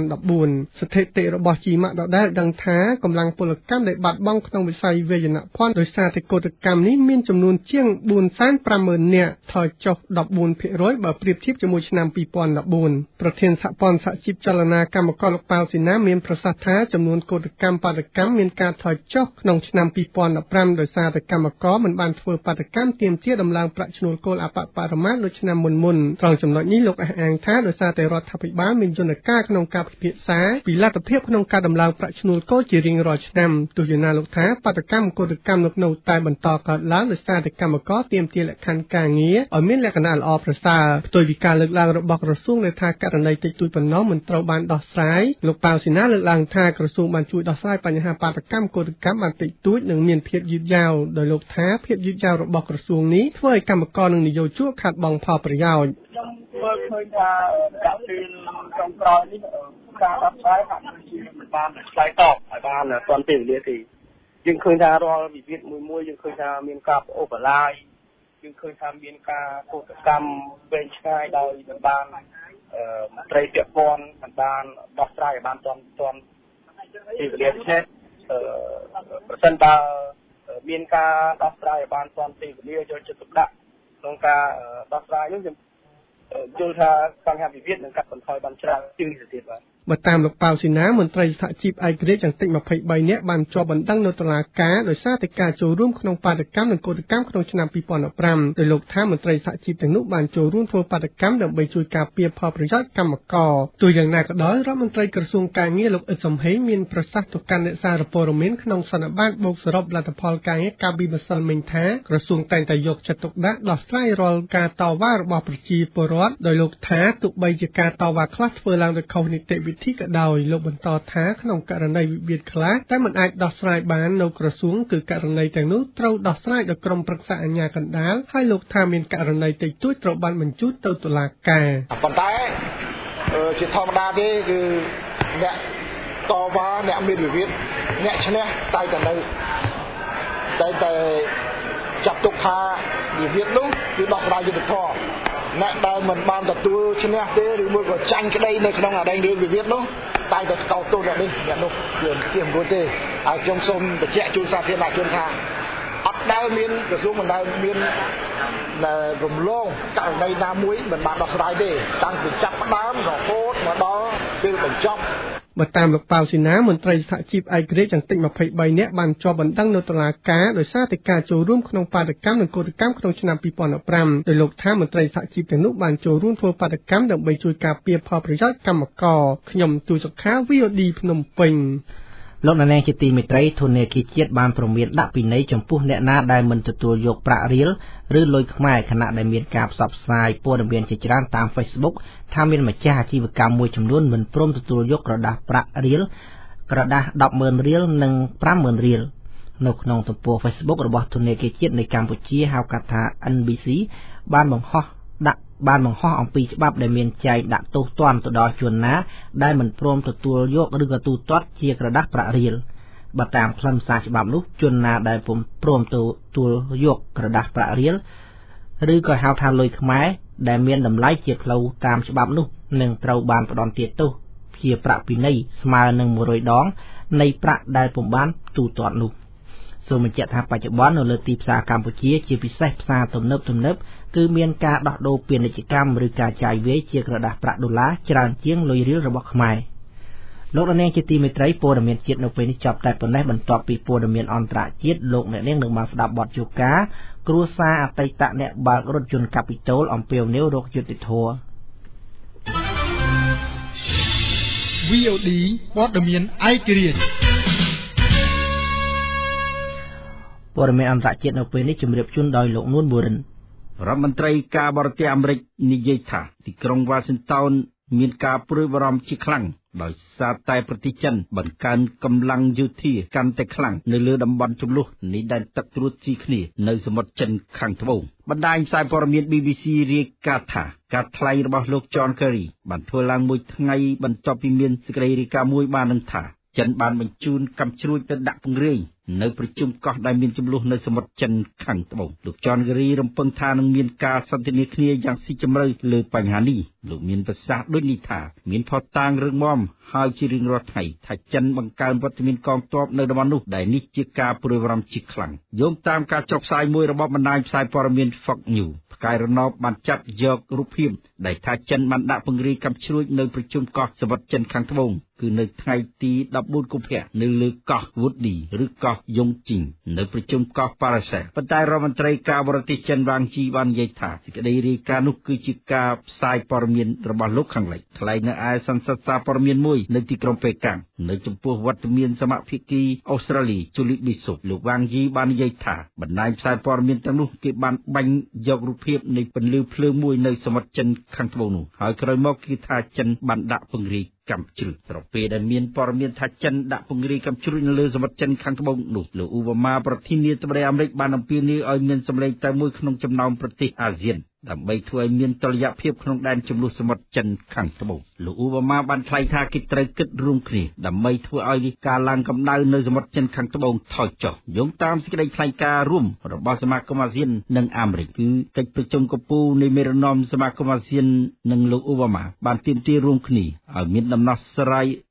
2014ស្ថិតិរបស់ជីម៉ាដដែលដឹងថាកម្លាំងពលកម្មដែលបាត់បង់ក្នុងវិស័យវេយ្យានភ័ណ្ឌដោយសារតែកោតកម្មនេះមានចំនួនជាង 450,000 នាក់ថយចុះ 14% បើប្រៀបធៀបជាមួយឆ្នាំ2014ប្រធានសហព័ន្ធសហជីពចលនាកម្មករលោកប៉ៅស៊ីណាមានប្រសាសន៍ថាចំនួនកោតកម្មបាតកម្មមានការថយចុះក្នុងឆ្នាំ2015ដោយសារតែកម្មករមិនបានធ្វើបាតកម្មទាមទារដំឡើងប្រាក់ឈ្នួលគោលអបបរមាដូចឆ្នាំមុនត្រង់ចំណុចនេះលោកអះអាងថាដោយសារតែរដ្ឋាភិបាលមានយន្តការក្នុងការពិភាក្សាពីលទ្ធភាពក្នុងការដំឡើងប្រាក់ឈ្នួលគោលជារៀងរាល់ឆ្នាំទោះយ៉ាងណាលោកថាបាតកម្មកោតកម្មនៅតែបន្តកើតឡើងដោយសារតែកម្មករទាមទារលក្ខខណ្ឌការងារឲ្យមានលក្ខណៈល្អប្រសើរផ្ទុយពីការលើកឡើងរបស់ក្រសួងដែលថាករណីតិចតួចប៉ុណ្ណោះមិនត្រូវបានដោះស្រាយលោកប៉ៅស៊ីណាលើកឡើងថាក្រសួងបានជួយដោះស្រាយបញ្ហាបាតកម្មកោតកម្មបានតិចតួចនិងមានភាពយឺតយ៉ាវដោយលោកថាភាពយឺតយ៉ាវរបស់ក្រសួងនេះធ្វើឲ្យកម្មករនិងនិយោជកខាត់បង់ផលប្រយោជន៍ខ្ញុំមើលឃើញថាកាលពីចុងក្រោយនេះការដោះស្រាយហាក់ដូចជាមិនបានឆ្លើយតបឲ្យបានទាន់ពេលវេលាទេយើងឃើញថារាល់វិវាទមួយយើងឃើញថាមានការប្អូនបន្លាយយើងឃើញថាមានការកោតកម្មវែងឆ្ងាយដោយមិនបានមន្ត្រីពាក់ព័ន្ធមិនបានដោះស្រាយឲ្យបានទាន់ពេលវេលានេះប្រសិនបើមានការដោះស្រាយឲ្យបានទាន់ពេលវេលាយកចិត្តទុកដាក់ក្នុងការដោះស្រាយនោះខ្ញុំយល់ថាបញ្ហាវិវាទនឹងកាត់បន្ថយបានច្រើនជាងនេះទៅទៀតបាទបើតាមលោកប៉ៅស៊ីណាមន្ត្រីសហជីពឯករាជ្យយ៉ាងតិច23នាក់បានជាប់បណ្ដឹងនៅតុលាការដោយសារតែការចូលរួមក្នុងបាតកម្មនិងកោតកម្មក្នុងឆ្នាំ2015ដោយលោកថាមន្ត្រីសហជីពទាំងនោះបានចូលរួមធ្វើបាតកម្មដើម្បីជួយការពារផលប្រយោជន៍កម្មករទោះយ៉ាងណាក៏ដោយរដ្ឋមន្ត្រីក្រសួងការងារលោកអ៊ិតសំហេងមានប្រសាសន៍ទៅកាន់អ្នកសារព័ត៌មានក្នុងសន្និបាតបូកសរុបលទ្ធផលការងារកាលពីម្សិលមិញថាក្រសួងតែងតែយកចិត្តទុកដាក់ដោះស្រាយរាល់ការតវ៉ារបស់ប្រជាពលរដ្ឋដោយលោកថាទោះបីជាការតវ៉ាខ្លះធ្វើឡើងដោយខុសនីតិវិធីក៏ដោយលោកបន្តថាក្នុងករណីវិវាទខ្លះតែមិនអាចដោះស្រាយបាននៅក្រសួងគឺករណីទាំងនោះត្រូវដោះស្រាយដោយក្រុមប្រឹក្សាអាជ្ញាកណ្ដាលហើយលោកថាមានករណីតិចតួចត្រូវបានបញ្ជូនទៅតុលាការប៉ុន្តែជាធម្មតាទេគឺអ្នកតវ៉ាអ្នកមានវិវាទអ្នកឈ្នះតែចាត់ទុកថាវិវាទនោះគឺដោះស្រាយយុត្តិធម៌អ្នកដែលមិនបានទទួលឈ្នះទេឬមួយក៏ចាញ់ក្តីនៅក្នុងអដែងរឿងវិវាទនោះតែទៅកោតទោសអ្នកនោះជាមិនរួចទេហើយខ្ញុំសូមបញ្ជាក់ជូនសាធារណជនថាអត់ដែលមានក្រសួងមិនដែលមានរំលងករណីណាមួយមិនបានដោះស្រាយទេតាំងពីចាប់ផ្ដើមរហូតមកដល់ពេលបញ្ចប់បើតាមលោកប៉ៅស៊ីណាមន្ត្រីសហជីពឯករាជ្យយ៉ាងតិច23នាក់បានជាប់បណ្ដឹងនៅតុលាការដោយសារតែការចូលរួមក្នុងបាតកម្មនិងកោតកម្មក្នុងឆ្នាំ2015ដោយលោកថាមន្ត្រីសហជីពទាំងនោះបានចូលរួមធ្វើបាតកម្មដើម្បីជួយការពារផលប្រយោជន៍កម្មករខ្ញុំទូសុខា VOD ភ្នំពេញលោកនាងជាទីមេត្រីធនាគារជាតិបានព្រមានដាក់ពិន័យចំពោះអ្នកណាដែលមិនទទួលយកប្រាក់រៀលឬលុយខ្មែរខណៈដែលមានការផ្សព្វផ្សាយព័ត៌មានជាច្រើនតាម Facebook ថាមានម្ចាស់អាជីវកម្មមួយចំនួនមិនព្រមទទួលយកក្រដាសប្រាក់រៀលក្រដាស 10,000 រៀលនិង 50,000 រៀលនៅក្នុងទំព័រ Facebook របស់ធនាគារជាតិនៃកម្ពុជាហៅកាត់ថា NBC បានបង្ហោះអំពីច្បាប់ដែលមានចែងដាក់ទោសទណ្ឌទៅដល់ជនណាដែលមិនព្រមទទួលយកឬក៏ទូទាត់ជាក្រដាសប្រាក់រៀលបើតាមខ្លឹមសារច្បាប់នោះជនណាដែលពុំព្រមទទួលយកក្រដាសប្រាក់រៀលឬក៏ហៅថាលុយខ្មែរដែលមានតម្លៃជាផ្លូវតាមច្បាប់នោះនឹងត្រូវបានផ្ដន្ទាទោសជាប្រាក់ពិន័យស្មើនឹង100ដងនៃប្រាក់ដែលពុំបានទូទាត់នោះសូមបញ្ជាក់ថាបច្ចុប្បន្ននៅលើទីផ្សារកម្ពុជាជាពិសេសផ្សារទំនើបគឺមានការដោះដូរពាណិជ្ជកម្មឬការចាយវាយជាក្រដាសប្រាក់ដុល្លារច្រើនជាងលុយរៀលរបស់ខ្មែរលោកនាងជាទីមេត្រីព័ត៌មានជាតិនៅពេលនេះចប់តែប៉ុណ្ណេះបន្ទាប់ពីព័ត៌មានអន្តរជាតិលោកអ្នកនាងនឹងបានស្ដាប់បទយូកាគ្រួសារអតីតអ្នកបើករថយន្តកាពីតូលអំពាវនាវរកយុត្តិធម៌ VOD ព័ត៌មានឯករាជ្យព័ត៌មានអន្តរជាតិនៅពេលនេះជម្រាបជូនដោយលោកនួនបូរិនរដ្ឋមន្ត្រីការបរទេសអាមេរិកនិយាយថាទីក្រុងវ៉ាស៊ីនតោនមានការព្រួយបារម្ភជាខ្លាំងដោយសារតែប្រទេសចិនបង្កើនកម្លាំងយោធាកាន់តែខ្លាំងនៅលើតំបន់ជម្លោះនេះដែលទឹកត្រួតស៊ីគ្នានៅសមុទ្រចិនខាងត្បូងបណ្ដាញផ្សាយព័ត៌មាន BBC រាយការណ៍ថាការថ្លែងរបស់លោក John Kerry បានធ្វើឡើងមួយថ្ងៃបន្ទាប់ពីមានសេចក្តីរាយការណ៍មួយបាននឹងថាចិនបានបញ្ជូនកាំជ្រួចទៅដាក់ពង្រាយនៅប្រជុំកោះដែលមានជម្លោះនៅសមុទ្រចិនខាងត្បូងលោក John Kerry រំពឹងថានឹងមានការសន្ទនាគ្នាយ៉ាងស៊ីជម្រៅលើបញ្ហានេះលោកមានប្រសាសន៍ដូចនេះថាមានផុសតាងរឹងមាំហើយជារៀងរាល់ថ្ងៃថាចិនបង្កើនវត្តមានកងទ័ពនៅតំបន់នោះដែលនេះជាការព្រួយបារម្ភជាខ្លាំងយោងតាមការចុះផ្សាយមួយរបស់បណ្ដាញផ្សាយព័ត៌មាន Fox News ផ្កាយរណបបានចាត់យករូបភាពដែលថាចិនបានដាក់ពង្រាយកាំជ្រួចនៅប្រជុំកោះសមុទ្រចិនខាងត្បូងគឺនៅថ្ងៃទី14កុម្ភៈនៅលើកោះ Woody ឬកោះយងជីងនៅប្រជុំកោះ Paracel ប៉ុន្តែរដ្ឋមន្ត្រីការបរទេសចិនវ៉ាងជីបាននិយាយថាសេចក្តីរាយការណ៍នោះគឺជាការផ្សាយព័ត៌មានរបស់លោកខាងលិចថ្លែងនៅឯសន្និសីទសារព័ត៌មានមួយនៅទីក្រុងប៉េកាំងនៅចំពោះវត្តមានសមាភិកីអូស្ត្រាលី Julie Bishop លោកវ៉ាងជីបាននិយាយថាបណ្ដាញផ្សាយព័ត៌មានទាំងនោះគេបានបាញ់យករូបភាពនៃពន្លឺភ្លើងមួយនៅសមុទ្រចិនខាងត្បូងនោះហើយក្រោយមកគេថាចិនបានដាក់ពង្រាយកាំជ្រួចស្របពេលដែលមានព័ត៌មានថាចិនដាក់ពង្រាយកាំជ្រួចនៅលើសមុទ្រចិនខាងត្បូងនោះលោកអូបាម៉ាប្រធានាធិបតីអាមេរិកបានអំពាវនាវឲ្យមានសម្លេងតែមួយក្នុងចំណោមប្រទេសអាស៊ានដើម្បីធ្វើឲ្យមានតុល្យភាពក្នុងដែនជម្លោះសមុទ្រចិនខាងត្បូងលោកអូបាម៉ាបានថ្លែងថាគេត្រូវគិតរួមគ្នាដើម្បីធ្វើឲ្យការឡើងកម្ដៅនៅសមុទ្រចិនខាងត្បូងថយចុះយោងតាមសេចក្តីថ្លែងការណ៍រួមរបស់សមាគមអាស៊ាននិងអាមេរិកគឺកិច្ចប្រជុំកំពូលនៃមេរណមសមាគមអាស៊ាននិងលោកអូបាម៉ាបានទាមទាររួមគ្នាឲ្យមានដំណោះស្រាយ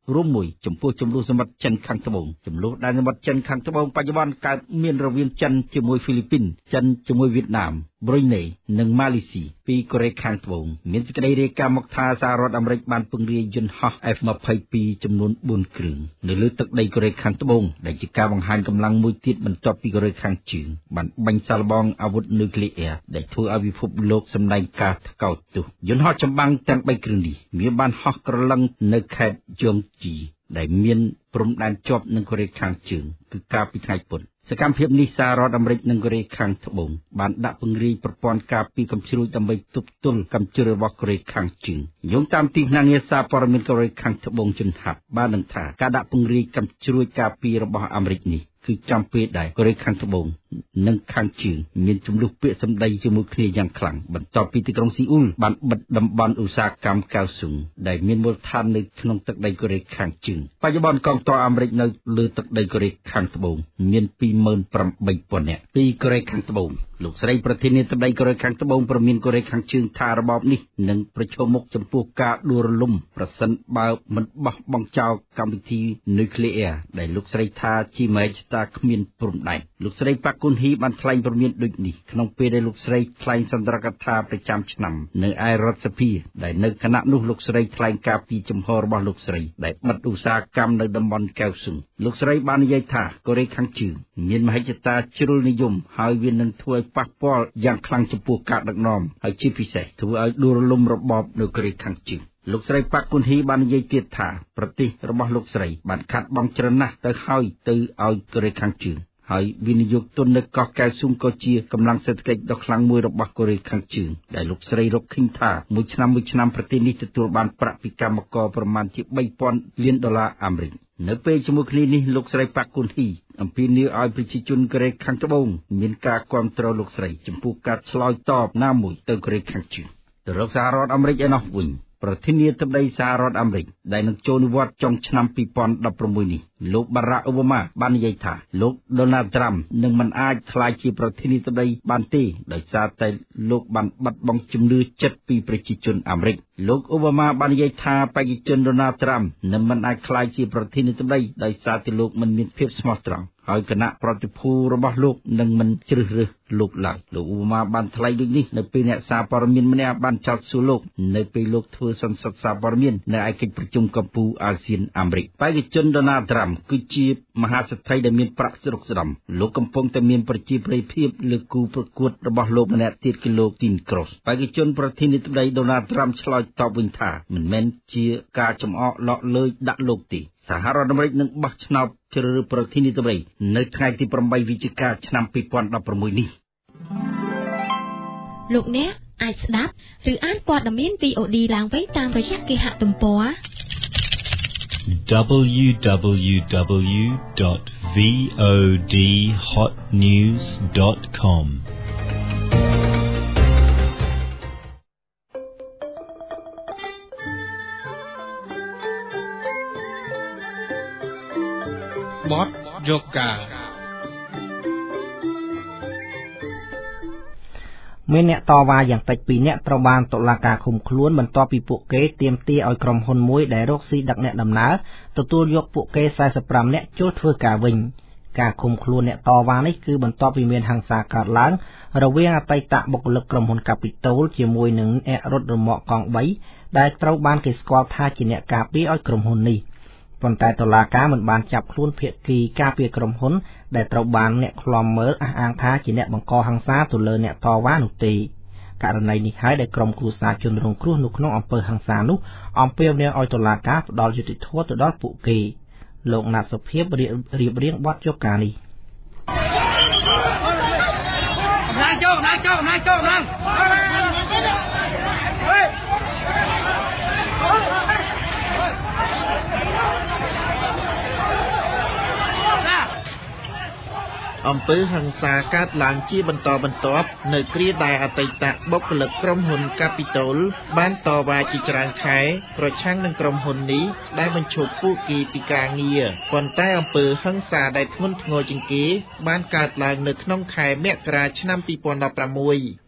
រួមមួយចំពោះចំនួនសមុទ្រចិនខាងត្បូងចំនួនដែនសមុទ្រចិនខាងត្បូងបច្ចុប្បន្នកើតមានរវាងចិនជាមួយហ្វីលីពីនចិនជាមួយវៀតណាមប្រូណេនិងម៉ាឡេស៊ីពីកូរ៉េខាងត្បូងមានសេចក្តីរាយការណ៍មកថាសហរដ្ឋអាមេរិកបានពង្រាយយន្តហោះ F-22 ចំនួន4គ្រឿងនៅលើទឹកដីកូរ៉េខាងត្បូងដែលជាការបង្ហាញកម្លាំងមួយទៀតបន្ទាប់ពីកូរ៉េខាងជើងបានបាញ់សាកល្បងអាវុធនុយក្លេអ៊ែរដែលធ្វើឲ្យពិភពលោកសម្ដែងការថ្កោលទោសយន្តហោះចម្បាំងទាំង3គ្រឿងនេះវាបានហោះក្រឡឹងនៅខេត្តយងជីដែលមានព្រំដែនជាប់នឹងកូរ៉េខាងជើងគឺកាលពីថ្ងៃពុធសកម្មភាពនេះសហរដ្ឋអាមេរិកនិងកូរ៉េខាងត្បូងបានដាក់ពង្រាយប្រព័ន្ធការពារកំជ្រួចដើម្បីទប់ទល់កំជ្រួចរបស់កូរ៉េខាងជើងយោងតាមទីភ្នាក់ងារសារព័ត៌មានកូរ៉េខាងត្បូងជំហាប់បានដឹងថាការដាក់ពង្រាយកំជ្រួចការពាររបស់អាមេរិកនេះគឺចំពេលដែលកូរ៉េខាងត្បូងនិងខាងជើងមានចំនួនពាក្យសម្ដីជាមួយគ្នាយ៉ាងខ្លាំងបន្ទាប់ពីទីក្រុងស៊ីអ៊ូលបានបិទតំបន់ឧស្សាហកម្មកៅស៊ុងដែលមានមូលដ្ឋាននៅក្នុងទឹកដីកូរ៉េខាងជើងបច្ចុប្បន្នកងទ័ពអាមេរិកនៅលើទឹកដីកូរ៉េខាងត្បូងមាន 28,000 នាក់ពីកូរ៉េខាងត្បូងលោកស្រីប្រធានាធិបតីកូរ៉េខាងត្បូងប្រមានកូរ៉េខាងជើងថារបបនេះនឹងប្រឈមមុខចំពោះការដួលរលំប្រសិនបើមិនបោះបង់ចោលកម្មវិធីនុយក្លេអ៊ែរដែលលោកស្រីថាជាមហិច្ឆតាគ្មានព្រំដែនលោកស្រីប៉ាក់គុនហ៊ីបានថ្លែងព្រមានដូចនេះក្នុងពេលដែលលោកស្រីថ្លែងសន្ទរកថាប្រចាំឆ្នាំនៅឯរដ្ឋសភាដែលនៅគណៈនោះលោកស្រីថ្លែងការពីចំហរបស់លោកស្រីដែលបិទឧស្សាហកម្មនៅតំបន់កៅស៊ុងលោកស្រីបាននិយាយថាកូរ៉េខាងជើងមានមហិច្ឆតាជ្រុលនិយមហើយវានឹងធ្វើឲ្យប៉ះពាល់យ៉ាងខ្លាំងចំពោះការដឹកនាំហើយជាពិសេសធ្វើឲ្យដួលរលំរបបនៅកូរ៉េខាងជើងលោកស្រីប៉ាក់គុនហ៊ីបាននិយាយទៀតថាប្រទេសរបស់លោកស្រីបានខាត់បងច្រើនណាស់ទៅឲ្យកូរ៉េខាងជើងហើយវិនិយោគទុននៅកោះកៅស៊ុងក៏ជាកម្លាំងសេដ្ឋកិច្ចដ៏ខ្លាំងមួយរបស់កូរ៉េខាងជើងដែលលោកស្រីរកឃើញថាមួយឆ្នាំប្រទេសនេះទទួលបានប្រាក់ពីកម្មករប្រមាណជា$3,000 លានអាមេរិកនៅពេលជាមួយគ្នានេះលោកស្រីប៉ាក់គុនហ៊ីអំពាវនាវឲ្យប្រជាជនកូរ៉េខាងត្បូងមានការគាំទ្រលោកស្រីចំពោះការឆ្លើយតបណាមួយទៅកូរ៉េខាងជើងទៅរកសហរដ្ឋអាមេរិកឯណោះវិញប្រធានាធិបតីសហរដ្ឋអាមេរិកដែលនឹងចូលនិវត្តន៍ចុងឆ្នាំ2016នេះលោកបារ៉ាក់អូបាម៉ាបាននិយាយថាលោកដូណាល់ត្រាំនឹងមិនអាចក្លាយជាប្រធានាធិបតីបានទេដោយសារតែលោកបានបាត់បង់ជំនឿចិត្តពីប្រជាជនអាមេរិកលោកអូបាម៉ាបាននិយាយថាបេក្ខជនដូណាល់ត្រាំនឹងមិនអាចក្លាយជាប្រធានាធិបតីដោយសារតែលោកមិនមានភាពស្មោះត្រង់ហើយគណៈប្រតិភូរបស់លោកនឹងមិនជ្រើសរើសលោកឡើយលោកអូបាម៉ាបានថ្លែងដូចនេះនៅពេលអ្នកសារព័ត៌មានម្នាក់បានចោទសួរលោកនៅពេលលោកធ្វើសន្និសីទសារព័ត៌មាននៅឯកិច្ចប្រជុំកំពូលអាស៊ានអាមេរិកបេក្ខជនដូណាល់ត្រាំគឺជាមហាសេដ្ឋីដែលមានប្រាក់ស្រុកស្ដំលោកកំពុងតែមានប្រជាប្រិយភាពលើគូប្រកួតរបស់លោកម្នាក់ទៀតគឺលោកទីនក្រូសបេក្ខជនប្រធានាធិបតីដូណាល់ត្រាំឆ្លើយតបវិញថាមិនមែនជាការចំអកឡកលើយដាក់លោកទេសហរដ្ឋអាមេរិកនឹងបោះឆ្នោតជ្រើសរើសប្រធានាធិបតីនៅថ្ងៃទី8វិច្ឆិកាឆ្នាំ2016នេះលោកអ្នកអាចស្ដាប់ឬអានព័ត៌មាន VOD ឡើងវិញតាមរយៈគេហទំព័រ www.vodhotnews.com បទយកការមានអ្នកតវ៉ាយ៉ាងតិច2នាក់ត្រូវបានតុលាការឃុំខ្លួនបន្ទាប់ពីពួកគេទាមទារឲ្យក្រុមហ៊ុនមួយដែលរកស៊ីដឹកអ្នកដំណើរទទួលយកពួកគេ45នាក់ចូលធ្វើការវិញការឃុំខ្លួនអ្នកតវ៉ានេះគឺបន្ទាប់ពីមានហិង្សាកើតឡើងរវាងអតីតបុគ្គលិកក្រុមហ៊ុន Capitol ជាមួយនឹងអ្នករត់រមាក់កង់3ដែលត្រូវបានគេស្គាល់ថាជាអ្នកការពារឲ្យក្រុមហ៊ុននេះប៉ុន្តែតុលាការមិនបានចាប់ខ្លួនភាគីការពារក្រុមហ៊ុនដែលត្រូវបានអ្នកឃ្លាំមើលអះអាងថាជាអ្នកបង្កហិង្សាទៅលើអ្នកតវ៉ានោះទេករណីនេះហើយដែលក្រុមគ្រួសារជនរងគ្រោះនៅក្នុងអំពើហិង្សានោះអំពាវនាវឲ្យតុលាការផ្ដល់យុត្តិធម៌ទៅដល់ពួកគេលោកណាត់សុភាពរៀបរៀងបទយកការនេះអំពើហិង្សាកើតឡើងជាបន្តបន្ទាប់នៅគ្រាដែលអតីតបុគ្គលិកក្រុមហ៊ុន Capitol បានតវ៉ាជាច្រើនខែប្រឆាំងនឹងក្រុមហ៊ុននេះដែលបញ្ឈប់ពួកគេពីការងារប៉ុន្តែអំពើហិង្សាដែលធ្ងន់ធ្ងរជាងគេបានកើតឡើងនៅក្នុងខែមករាឆ្នាំ2016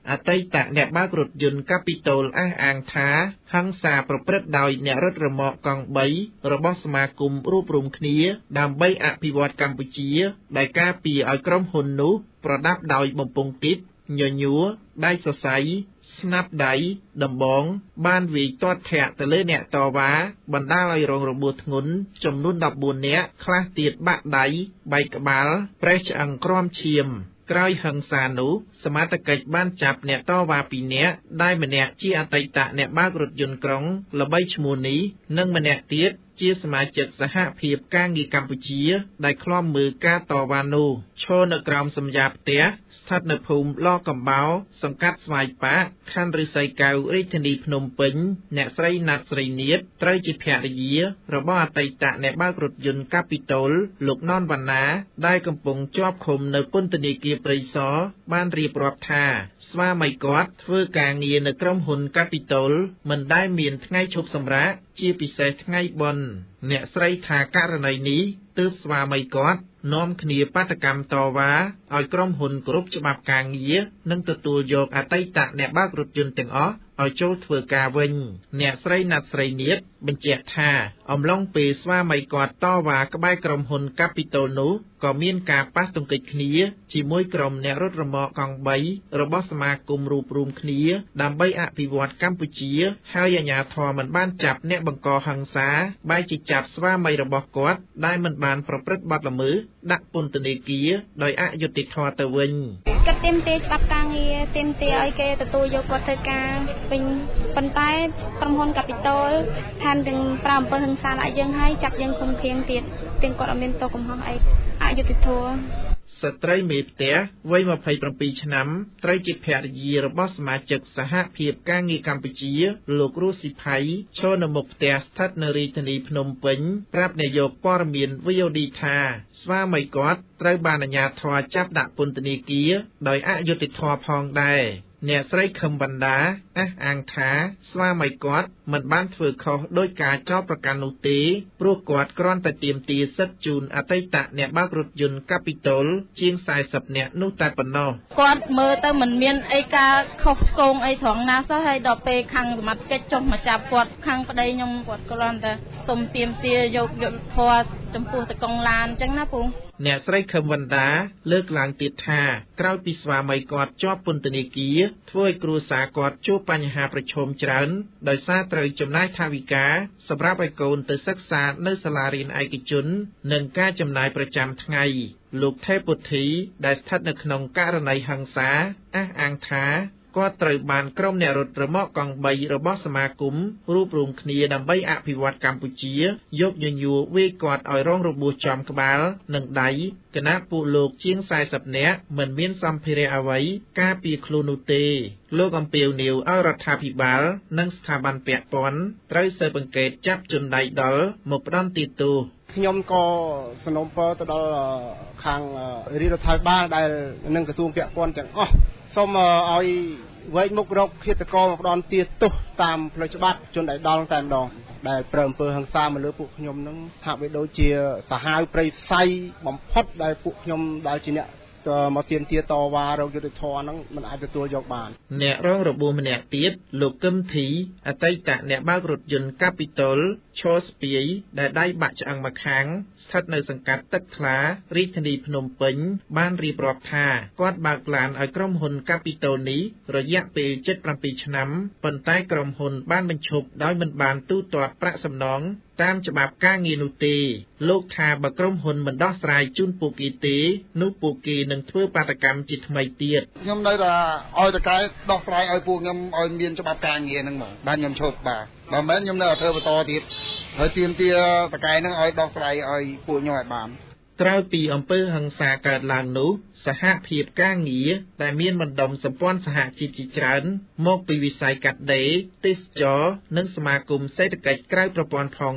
អតីតអ្នកបើករថយន្ត Capitol អះអាងថាហិង្សាប្រព្រឹត្តដោយអ្នករត់រមាក់កង់3របស់សមាគមរួបរวมគ្នាដើម្បីអភិវឌ្ឍកម្ពុជាដែលការពារឲ្យក្រុមហ៊ុននោះប្រដាប់ដោយបំពង់ទីបញញួរដៃសរសៃស្នាប់ដៃដំបងបានវាយទាត់ធាក់ទៅលើអ្នកតវ៉ាបណ្ដាលឲ្យរងរបួសធ្ងន់ចំនួន14នាក់ខ្លះទៀតបាក់ដៃបែកក្បាលប្រេះឆ្អឹងក្រោមឈាមក្រោយហិង្សានោះសមត្ថកិច្ចបានចាប់អ្នកតវ៉ា2នាក់ដែលម្នាក់ជាអតីតអ្នកបើករថយន្តក្រុងល្បីឈ្មោះនេះនិងម្នាក់ទៀតជាសមាជិកសហភាពការងារកម្ពុជាដែលឃ្លាំមើលការតវ៉ានោះឈរនៅក្រោមសម្យាផ្ទះស្ថិតនៅភូមិឡកំបោសង្កាត់ស្វាយប៉ាកខណ្ឌឫស្សីកែវរាជធានីភ្នំពេញអ្នកស្រីណាត់ស្រីនៀតត្រូវជាភរិយារបស់អតីតអ្នកបើករថយន្ត Capitol លោកណនវណ្ណាដែលកំពុងជាប់ឃុំនៅពន្ធនាគារព្រៃសរបានរៀបរាប់ថាស្វាមីគាត់ធ្វើការងារនៅក្រុមហ៊ុន Capitol មិនដែលមានថ្ងៃឈប់សម្រាកជាពិសេសថ្ងៃបុណ្យអ្នកស្រីថាករណីនេះទើបស្វាមីគាត់នាំគ្នាបាតកម្មតវ៉ាឲ្យក្រុមហ៊ុនគ្រប់ច្បាប់ការងារនិងទទួលយកអតីតអ្នកបើករថយន្តទាំងអស់ឲ្យចូលធ្វើការវិញអ្នកស្រីណាត់ស្រីនៀតបញ្ជាក់ថាអំឡុងពេលស្វាមីគាត់តវ៉ាក្បែរក្រុមហ៊ុន Capitol នោះក៏មានការប៉ះទង្គិចគ្នាជាមួយក្រុមអ្នករត់រមាក់កង់3របស់សមាគមរួបរวมគ្នាដើម្បីអភិវឌ្ឍកម្ពុជាហើយអាជ្ញាធរមិនបានចាប់អ្នកបង្កហិង្សាបែរជាចាប់ស្វាមីរបស់គាត់ដែលមិនបានប្រព្រឹត្តបទល្មើសដាក់ពន្ធនាគារដោយអយុត្តិធម៌ទៅវិញគាត់ទាមទារច្បាប់ការងារទាមទារឲ្យគេទទួលយកគាត់ធ្វើការវិញប៉ុន្តែក្រុមហ៊ុន Capitol ថែមទាំងប្រើអំពើហិង្សាដាក់យើងហើយចាប់យើងឃុំឃាំងទៀតទាំងគាត់អត់មានទោសកំហុសអីអយុត្តិធម៌ស្ត្រីមេផ្ទះវ័យ27ឆ្នាំត្រូវជាភរិយារបស់សមាជិកសហភាពការងារកម្ពុជាលោករស់ស៊ីផៃឈរនៅមុខផ្ទះស្ថិតនៅរាជធានីភ្នំពេញប្រាប់នាយកព័ត៌មាន VOD ថាស្វាមីគាត់ត្រូវបានអាជ្ញាធរចាប់ដាក់ពន្ធនាគារដោយអយុត្តិធម៌ផងដែរអ្នកស្រីខឹមវណ្ដាអះអាងថាស្វាមីគាត់មិនបានធ្វើខុសដោយការចោទប្រកាន់នោះទេព្រោះគាត់គ្រាន់តែទាមទារសិទ្ធិជូនអតីតអ្នកបើករថយន្ត Capitol ជាង40នាក់នោះតែប៉ុណ្ណោះគាត់មើលទៅមិនមានអីការខុសឆ្គងអីត្រង់ណាសោះហើយដល់ពេលខាងសមត្ថកិច្ចចុះមកចាប់គាត់ខាងប្តីខ្ញុំគាត់គ្រាន់តែសុំទាមទារយកយុត្តិធម៌ចំពោះតកងឡានអញ្ចឹងណាពូអ្នកស្រីខឹមវណ្ដាលើកឡើងទៀតថាក្រោយពីស្វាមីគាត់ជាប់ពន្ធនាគារធ្វើឲ្យគ្រួសារគាត់ជួបបញ្ហាប្រឈមច្រើនដោយសារត្រូវចំណាយថវិកាសម្រាប់ឲ្យកូនទៅសិក្សានៅសាលារៀនឯកជននិងការចំណាយប្រចាំថ្ងៃលោកថេពុទ្ធីដែលស្ថិតនៅក្នុងករណីហិង្សាអះអាងថាគាត់ត្រូវបានក្រុមអ្នករត់រមាក់កង់3របស់សមាគមរួបរวมគ្នាដើម្បីអភិវឌ្ឍកម្ពុជាយកញញួរវាយគាត់ឲ្យរងរបួសចំក្បាលនិងដៃគណៈពួកលោកជាង40នាក់មិនមានសម្ភារៈអ្វីការពារខ្លួននោះទេលោកអំពាវនាវឲ្យរដ្ឋាភិបាលនិងស្ថាប័នពាក់ព័ន្ធត្រូវស៊ើបអង្កេតចាប់ជនដៃដល់មកផ្ដន្ទាទោសខ្ញុំក៏សំណូមពរទៅដល់ខាងរាជរដ្ឋាភិបាលដែលនឹងក្រសួងពាក់ព័ន្ធទាំងអស់សូមឲ្យវែកមុខរកឃាតករមកផ្ដន់ទាទោសតាមផ្លូវច្បាប់ជនដែលដល់តែម្ដងដែលប្រើអំពើហិង្សាមកលើពួកខ្ញុំនឹងហាក់បីដូចជាសាហាវព្រៃផ្សៃបំផុតដែលពួកខ្ញុំដែលជាអ្នកមកទាមទារតវ៉ារកយុត្តិធម៌ហ្នឹងមិនអាចទទួលយកបានអ្នករងរបួសម្នាក់ទៀតលោកកឹមធីអតីតអ្នកបើករថយន្ត Capitol ឈរស្ពាយដែលដៃបាក់ឆ្អឹងម្ខាងស្ថិតនៅសង្កាត់ទឹកថ្លារាជធានីភ្នំពេញបានរៀបរាប់ថាគាត់បើកឡានឲ្យក្រុមហ៊ុន Capitol នេះរយៈពេល77ឆ្នាំប៉ុន្តែក្រុមហ៊ុនបានបញ្ឈប់ដោយមិនបានទូទាត់ប្រាក់សំណងតាមច្បាប់ការងារនោះទេលោកថាបើក្រុមហ៊ុនមិនដោះស្រាយជូនពួកគេទេនោះពួកគេនឹងធ្វើបាតកម្មជាថ្មីទៀតខ្ញុំនៅតែឲ្យតកែដោះស្រាយឲ្យពួកខ្ញុំឲ្យមានច្បាប់ការងារហ្នឹងហ្មងបានខ្ញុំឈប់បាទបើមិនខ្ញុំនៅតែធ្វើបន្តទៀតហើយទាមទារតកែហ្នឹងឲ្យដោះស្រាយឲ្យពួកខ្ញុំឲ្យបានក្រៅពីអំពើហិង្សាកើតឡើងនោះសហភាពការងារដែលមានបណ្ដុំសម្ព័ន្ធសហជីពជាច្រើនមកពីវិស័យកាត់ដេរទេសចរនិងសមាគមសេដ្ឋកិច្ចក្រៅប្រព័ន្ធផងនោះ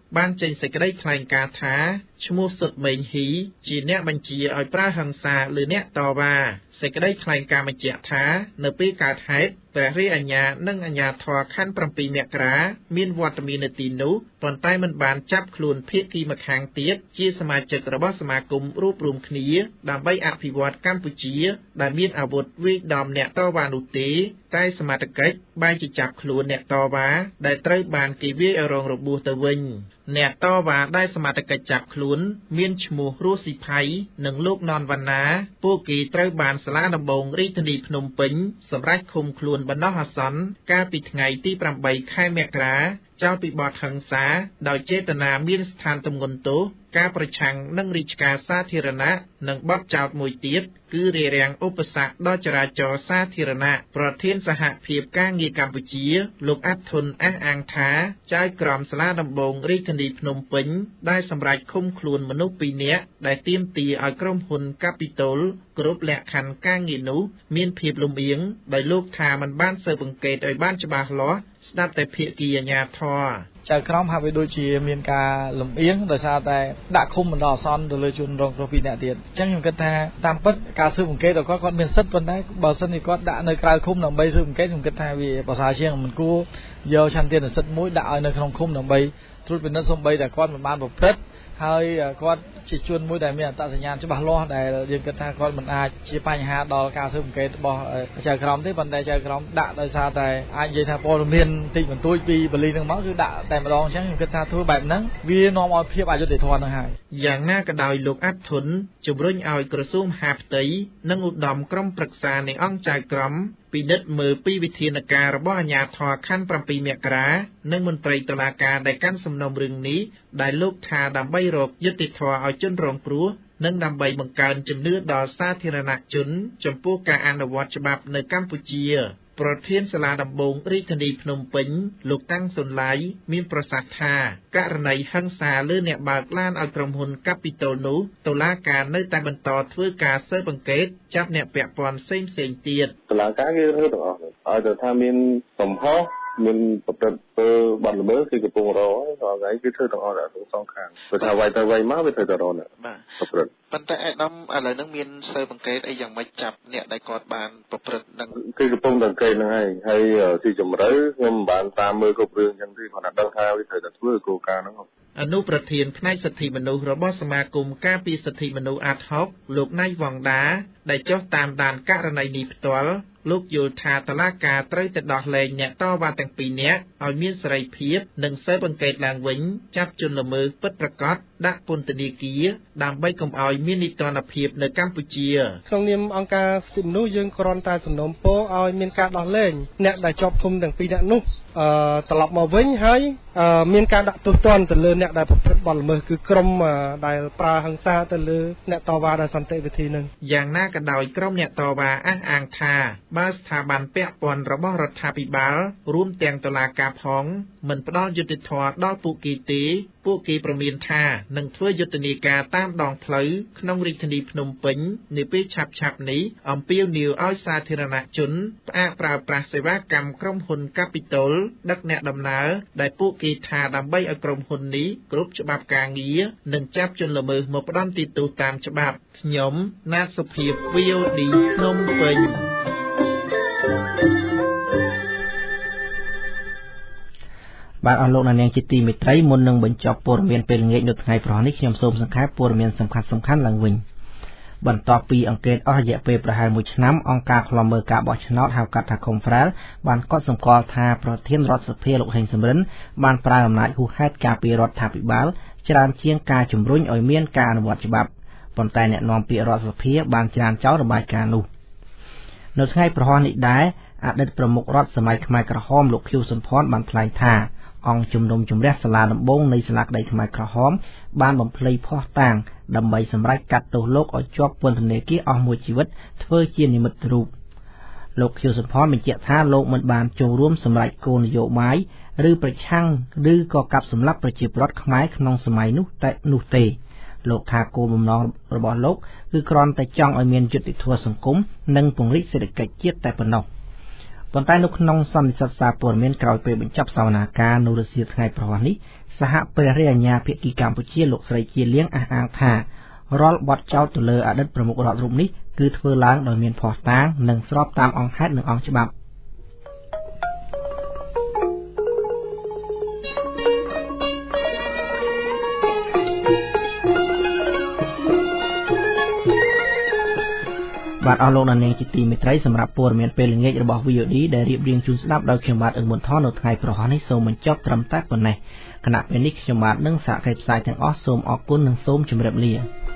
បានចេញសេចក្តីថ្លែងការណ៍ថាឈ្មោះសុតមេងហ៊ីជាអ្នកបញ្ជាឲ្យប្រើហិង្សាលើអ្នកតវ៉ាសេចក្តីថ្លែងការណ៍បញ្ជាក់ថានៅពេលកើតហេតុព្រះរាជអាជ្ញានិងអាជ្ញាធរខណ្ឌ7មករាមានវត្តមាននៅទីនោះប៉ុន្តែមិនបានចាប់ខ្លួនភាគីម្ខាងទៀតជាសមាជិករបស់សមាគមរួបរวมគ្នាដើម្បីអភិវឌ្ឍកម្ពុជាដែលមានអាវុធវាយដំអ្នកតវ៉ានោះទេតែសមត្ថកិច្ចបែរជាចាប់ខ្លួនអ្នកតវ៉ាដែលត្រូវបានគេវាយឲ្យរងរបួសទៅវិញអ្នកតវ៉ាដែលសមត្ថកិច្ចចាប់ខ្លួនមានឈ្មោះរស់ស៊ីផៃនិងលោកណនវណ្ណាពួកគេត្រូវបានសាលាដំបងរាជធានីភ្នំពេញសម្រេចឃុំខ្លួនបណ្ដោះអាសន្នកាលពីថ្ងៃទី8ខែមករាចោទពីបទហិង្សាដោយចេតនាមានស្ថានទម្ងន់ទោសការប្រឆាំងនឹងរាជការសាធារណៈនិងបទចោទមួយទៀតគឺរារាំងឧបសគ្គដល់ចរាចរណ៍សាធារណៈប្រធានសហភាពការងារកម្ពុជាលោកអាត់ធុនអះអាងថាចៅក្រមសាលាដំបងរាជធានីភ្នំពេញដែលសម្រេចឃុំខ្លួនមនុស្ស2នាក់ដែលទាមទារឲ្យក្រុមហ៊ុន Capital គ្រប់លក្ខខណ្ឌការងារនោះមានភាពលំអៀងដោយលោកថាមិនបានស៊ើបអង្កេតឲ្យបានច្បាស់លាស់ស្ដាប់តែភាគីអាជ្ញាធរចៅក្រមហាក់បីដូចជាមានការលំអៀងដោយសារតែដាក់ឃុំបណ្ដោះអាសន្នទៅលើជនរងគ្រោះ2នាក់ទៀតអញ្ចឹងខ្ញុំគិតថាតាមពិតការស៊ើបអង្កេតរបស់គាត់មានសិទ្ធិប៉ុន្តែបើសិនជាគាត់ដាក់នៅក្រៅឃុំដើម្បីស៊ើបអង្កេតខ្ញុំគិតថាវាប្រសើរជាងមិនគួរយកឆន្ទៈនិស្សិតមួយដាក់ឲ្យនៅក្នុងឃុំដើម្បីត្រួតពិនិត្យសូម្បីតែគាត់មិនបានប្រព្រឹត្តហើយគាត់ជាជនមួយដែលមានអត្តសញ្ញាណច្បាស់លាស់ដែលយើងគិតថាគាត់មិនអាចជាបញ្ហាដល់ការស៊ើបអង្កេតរបស់ចៅក្រមទេប៉ុន្តែចៅក្រមដាក់ដោយសារតែអាចនិយាយថាព័ត៌មានតិចបន្តួចពីបលីនឹងមកគឺដាក់តែម្ដងអញ្ចឹងខ្ញុំគិតថាធ្វើបែបហ្នឹងវានាំឲ្យភាពអយុត្តិធម៌នឹងហើយយ៉ាងណាក៏ដោយលោកអាត់ធុនជំរុញឲ្យក្រសួងមហាផ្ទៃនិងឧត្តមក្រុមប្រឹក្សានៃអង្គចៅក្រមពិនិត្យមើលពីវិធានការរបស់អាជ្ញាធរខណ្ឌ7មករានិងមន្ត្រីតុលាការដែលកាន់សំណុំរឿងនេះដែលលោកថាដើម្បីរកយុត្តិធម៌ឲ្យជនរងគ្រោះនិងដើម្បីបង្កើនជំនឿដល់សាធារណជនចំពោះការអនុវត្តច្បាប់នៅកម្ពុជាប្រធានសាលាដំបងរាជធានីភ្នំពេញលោកតាំងសុនឡាយមានប្រសាសន៍ថាករណីហិង្សាលើអ្នកបើកឡានឲ្យក្រុមហ៊ុន Capital នោះតុលាការនៅតែបន្តធ្វើការស៊ើបអង្កេតចាប់អ្នកពាក់ព័ន្ធផ្សេងៗទៀតតុលាការគេរើទាំងអស់ឲ្យទៅថាមានកំហុសមានប្រព្រឹត្តទៅបាត់ល្មើសគឺកំពុងរកហើយគឺធ្វើទាំងអស់ទាំងសងខាងព្រោះថាវាយទៅវាយមកវាធ្វើទៅរកអ្នកប្រព្រឹត្តប៉ុន្តែអាដាមឥឡូវហ្នឹងមានស៊ើបអង្កេតអីយ៉ាងម៉េចចាប់អ្នកដែលគាត់បានប្រព្រឹត្តនឹងគឺកំពុងតែអង្កេតហ្នឹងហើយទីជម្រៅខ្ញុំមិនបានតាមមើលគ្រប់រឿងចឹងទេគាត់ថាដឹងថាវាត្រូវតែធ្វើគោលការណ៍ហ្នឹងអនុប្រធានផ្នែកសិទ្ធិមនុស្សរបស់សមាគមការពារសិទ្ធិមនុស្សអាតហុកលោកណៃវងដាដែលចុះតាមដានករណីនេះផ្ទាល់លោកយល់ថាតុលាការត្រូវតែដោះលែងអ្នកតវ៉ាទាំង2នាក់ឲ្យមានសេរីភាពនិងស៊ើបអង្កេតឡើងវិញចាប់ជនល្មើសពិតប្រាកដដាក់ពន្ធនាគារដើម្បីកុំឲ្យមាននីតិរដ្ឋភាពនៅកម្ពុជាក្នុងនាមអង្គការសិទ្ធិមនុស្សយើងគ្រាន់តែសំណូមពរឲ្យមានការដោះលែងអ្នកដែលជាប់ឃុំទាំង2នាក់នោះត្រឡប់មកវិញហើយមានការដាក់ទោសទណ្ឌទៅលើអ្នកដែលប្រព្រឹត្តបទល្មើសគឺក្រុមដែលប្រើហិង្សាទៅលើអ្នកតវ៉ាដោយសន្តិវិធីនឹងយ៉ាងណាក៏ដោយក្រុមអ្នកតវ៉ាអះអាងថាបើស្ថាប័នពាក់ព័ន្ធរបស់រដ្ឋាភិបាលរួមទាំងតុលាការផងមិនផ្ដល់យុត្តិធម៌ដល់ពួកគេទេពួកគេប្រមានថានឹងធ្វើយុទ្ធនាការតាមដងផ្លូវក្នុងរាជធានីភ្នំពេញនាពេលឆាប់ៗនេះអំពាវនាវឲ្យសាធារណជនផ្អាកប្រើប្រាស់សេវាកម្មក្រុមហ៊ុន Capital ដឹកអ្នកដំណើរដែលពួកគេថាដើម្បីឲ្យក្រុមហ៊ុននេះគ្រប់ច្បាប់ការងារនិងចាប់ជនល្មើសមកផ្ដន្ទាទោសតាមច្បាប់ខ្ញុំណាតសុភាព VOD ភ្នំពេញបាទអស់លោកអ្នកនាងជាទីមេត្រីមុននឹងបញ្ចប់ព័ត៌មានពេលល្ងាចនៅថ្ងៃប្រហែលនេះខ្ញុំសូមសង្ខេបព័ត៌មានសំខាន់ៗឡើងវិញបន្ទាប់ពីអង្កេតអស់រយៈពេលប្រហែល1ឆ្នាំអង្គការឃ្លាំមើលការបោះឆ្នោតហៅកាត់ថា Confrel បានកត់សម្គាល់ថាប្រធានរដ្ឋសភាលោកហេងសំរិនបានប្រើអំណាចហួសហេតុការពាររដ្ឋាភិបាលច្រើនជាងការជំរុញឲ្យមានការអនុវត្តច្បាប់ប៉ុន្តែអ្នកនាំពាក្យរដ្ឋសភាបានច្រានចោលរបាយការណ៍នោះនៅថ្ងៃប្រហ័សនេះដែរអតីតប្រមុខរដ្ឋសម័យខ្មែរក្រហមលោកខៀវសុនផនបានថ្លែងថាអង្គជំនុំជម្រះសាលាដំបងនៃសាលាក្តីខ្មែរក្រហមបានបំភ្លៃភស្តុតាងដើម្បីសម្រេចកាត់ទោសលោកឲ្យជាប់ពន្ធនាគារអស់មួយជីវិតធ្វើជានិមិត្តរូបលោកខៀវសុនផនបញ្ជាក់ថាលោកមិនបានចូលរួមសម្រេចគោលនយោបាយឬប្រឆាំងឬក៏កាប់សម្លាប់ប្រជាពលរដ្ឋខ្មែរក្នុងសម័យនោះទេលោកថាគោលបំណងរបស់លោកគឺគ្រាន់តែចង់ឲ្យមានយុត្តិធម៌សង្គមនិងពង្រីកសេដ្ឋកិច្ចជាតិតែប៉ុណ្ណោះប៉ុន្តែនៅក្នុងសន្និសីទសារព័ត៌មានក្រោយពេលបញ្ចប់សវនាការនៅរសៀលថ្ងៃប្រហ័សនេះសហព្រះរាជអាជ្ញាភាគីកម្ពុជាលោកស្រីជាលៀងអះអាងថារាល់បទចោទទៅលើអតីតប្រមុខរដ្ឋរូបនេះគឺធ្វើឡើងដោយមានភស្តុតាងនិងស្របតាមអង្គហេតុនិងអង្គច្បាប់បាទអស់លោកអ្នកនាងជាទីមេត្រីសម្រាប់ព័ត៌មានពេលល្ងាចរបស់ VOD ដែលរៀបរៀងជូនស្ដាប់ដោយខ្ញុំបាទអឹងមុនថននៅថ្ងៃប្រហ័សនេះសូមបញ្ចប់ត្រឹមតែប៉ុណ្ណេះគណៈពេលនេះខ្ញុំបាទនិងសហការីផ្សាយទាំងអស់សូមអរគុណនិងសូមជម្រាបលា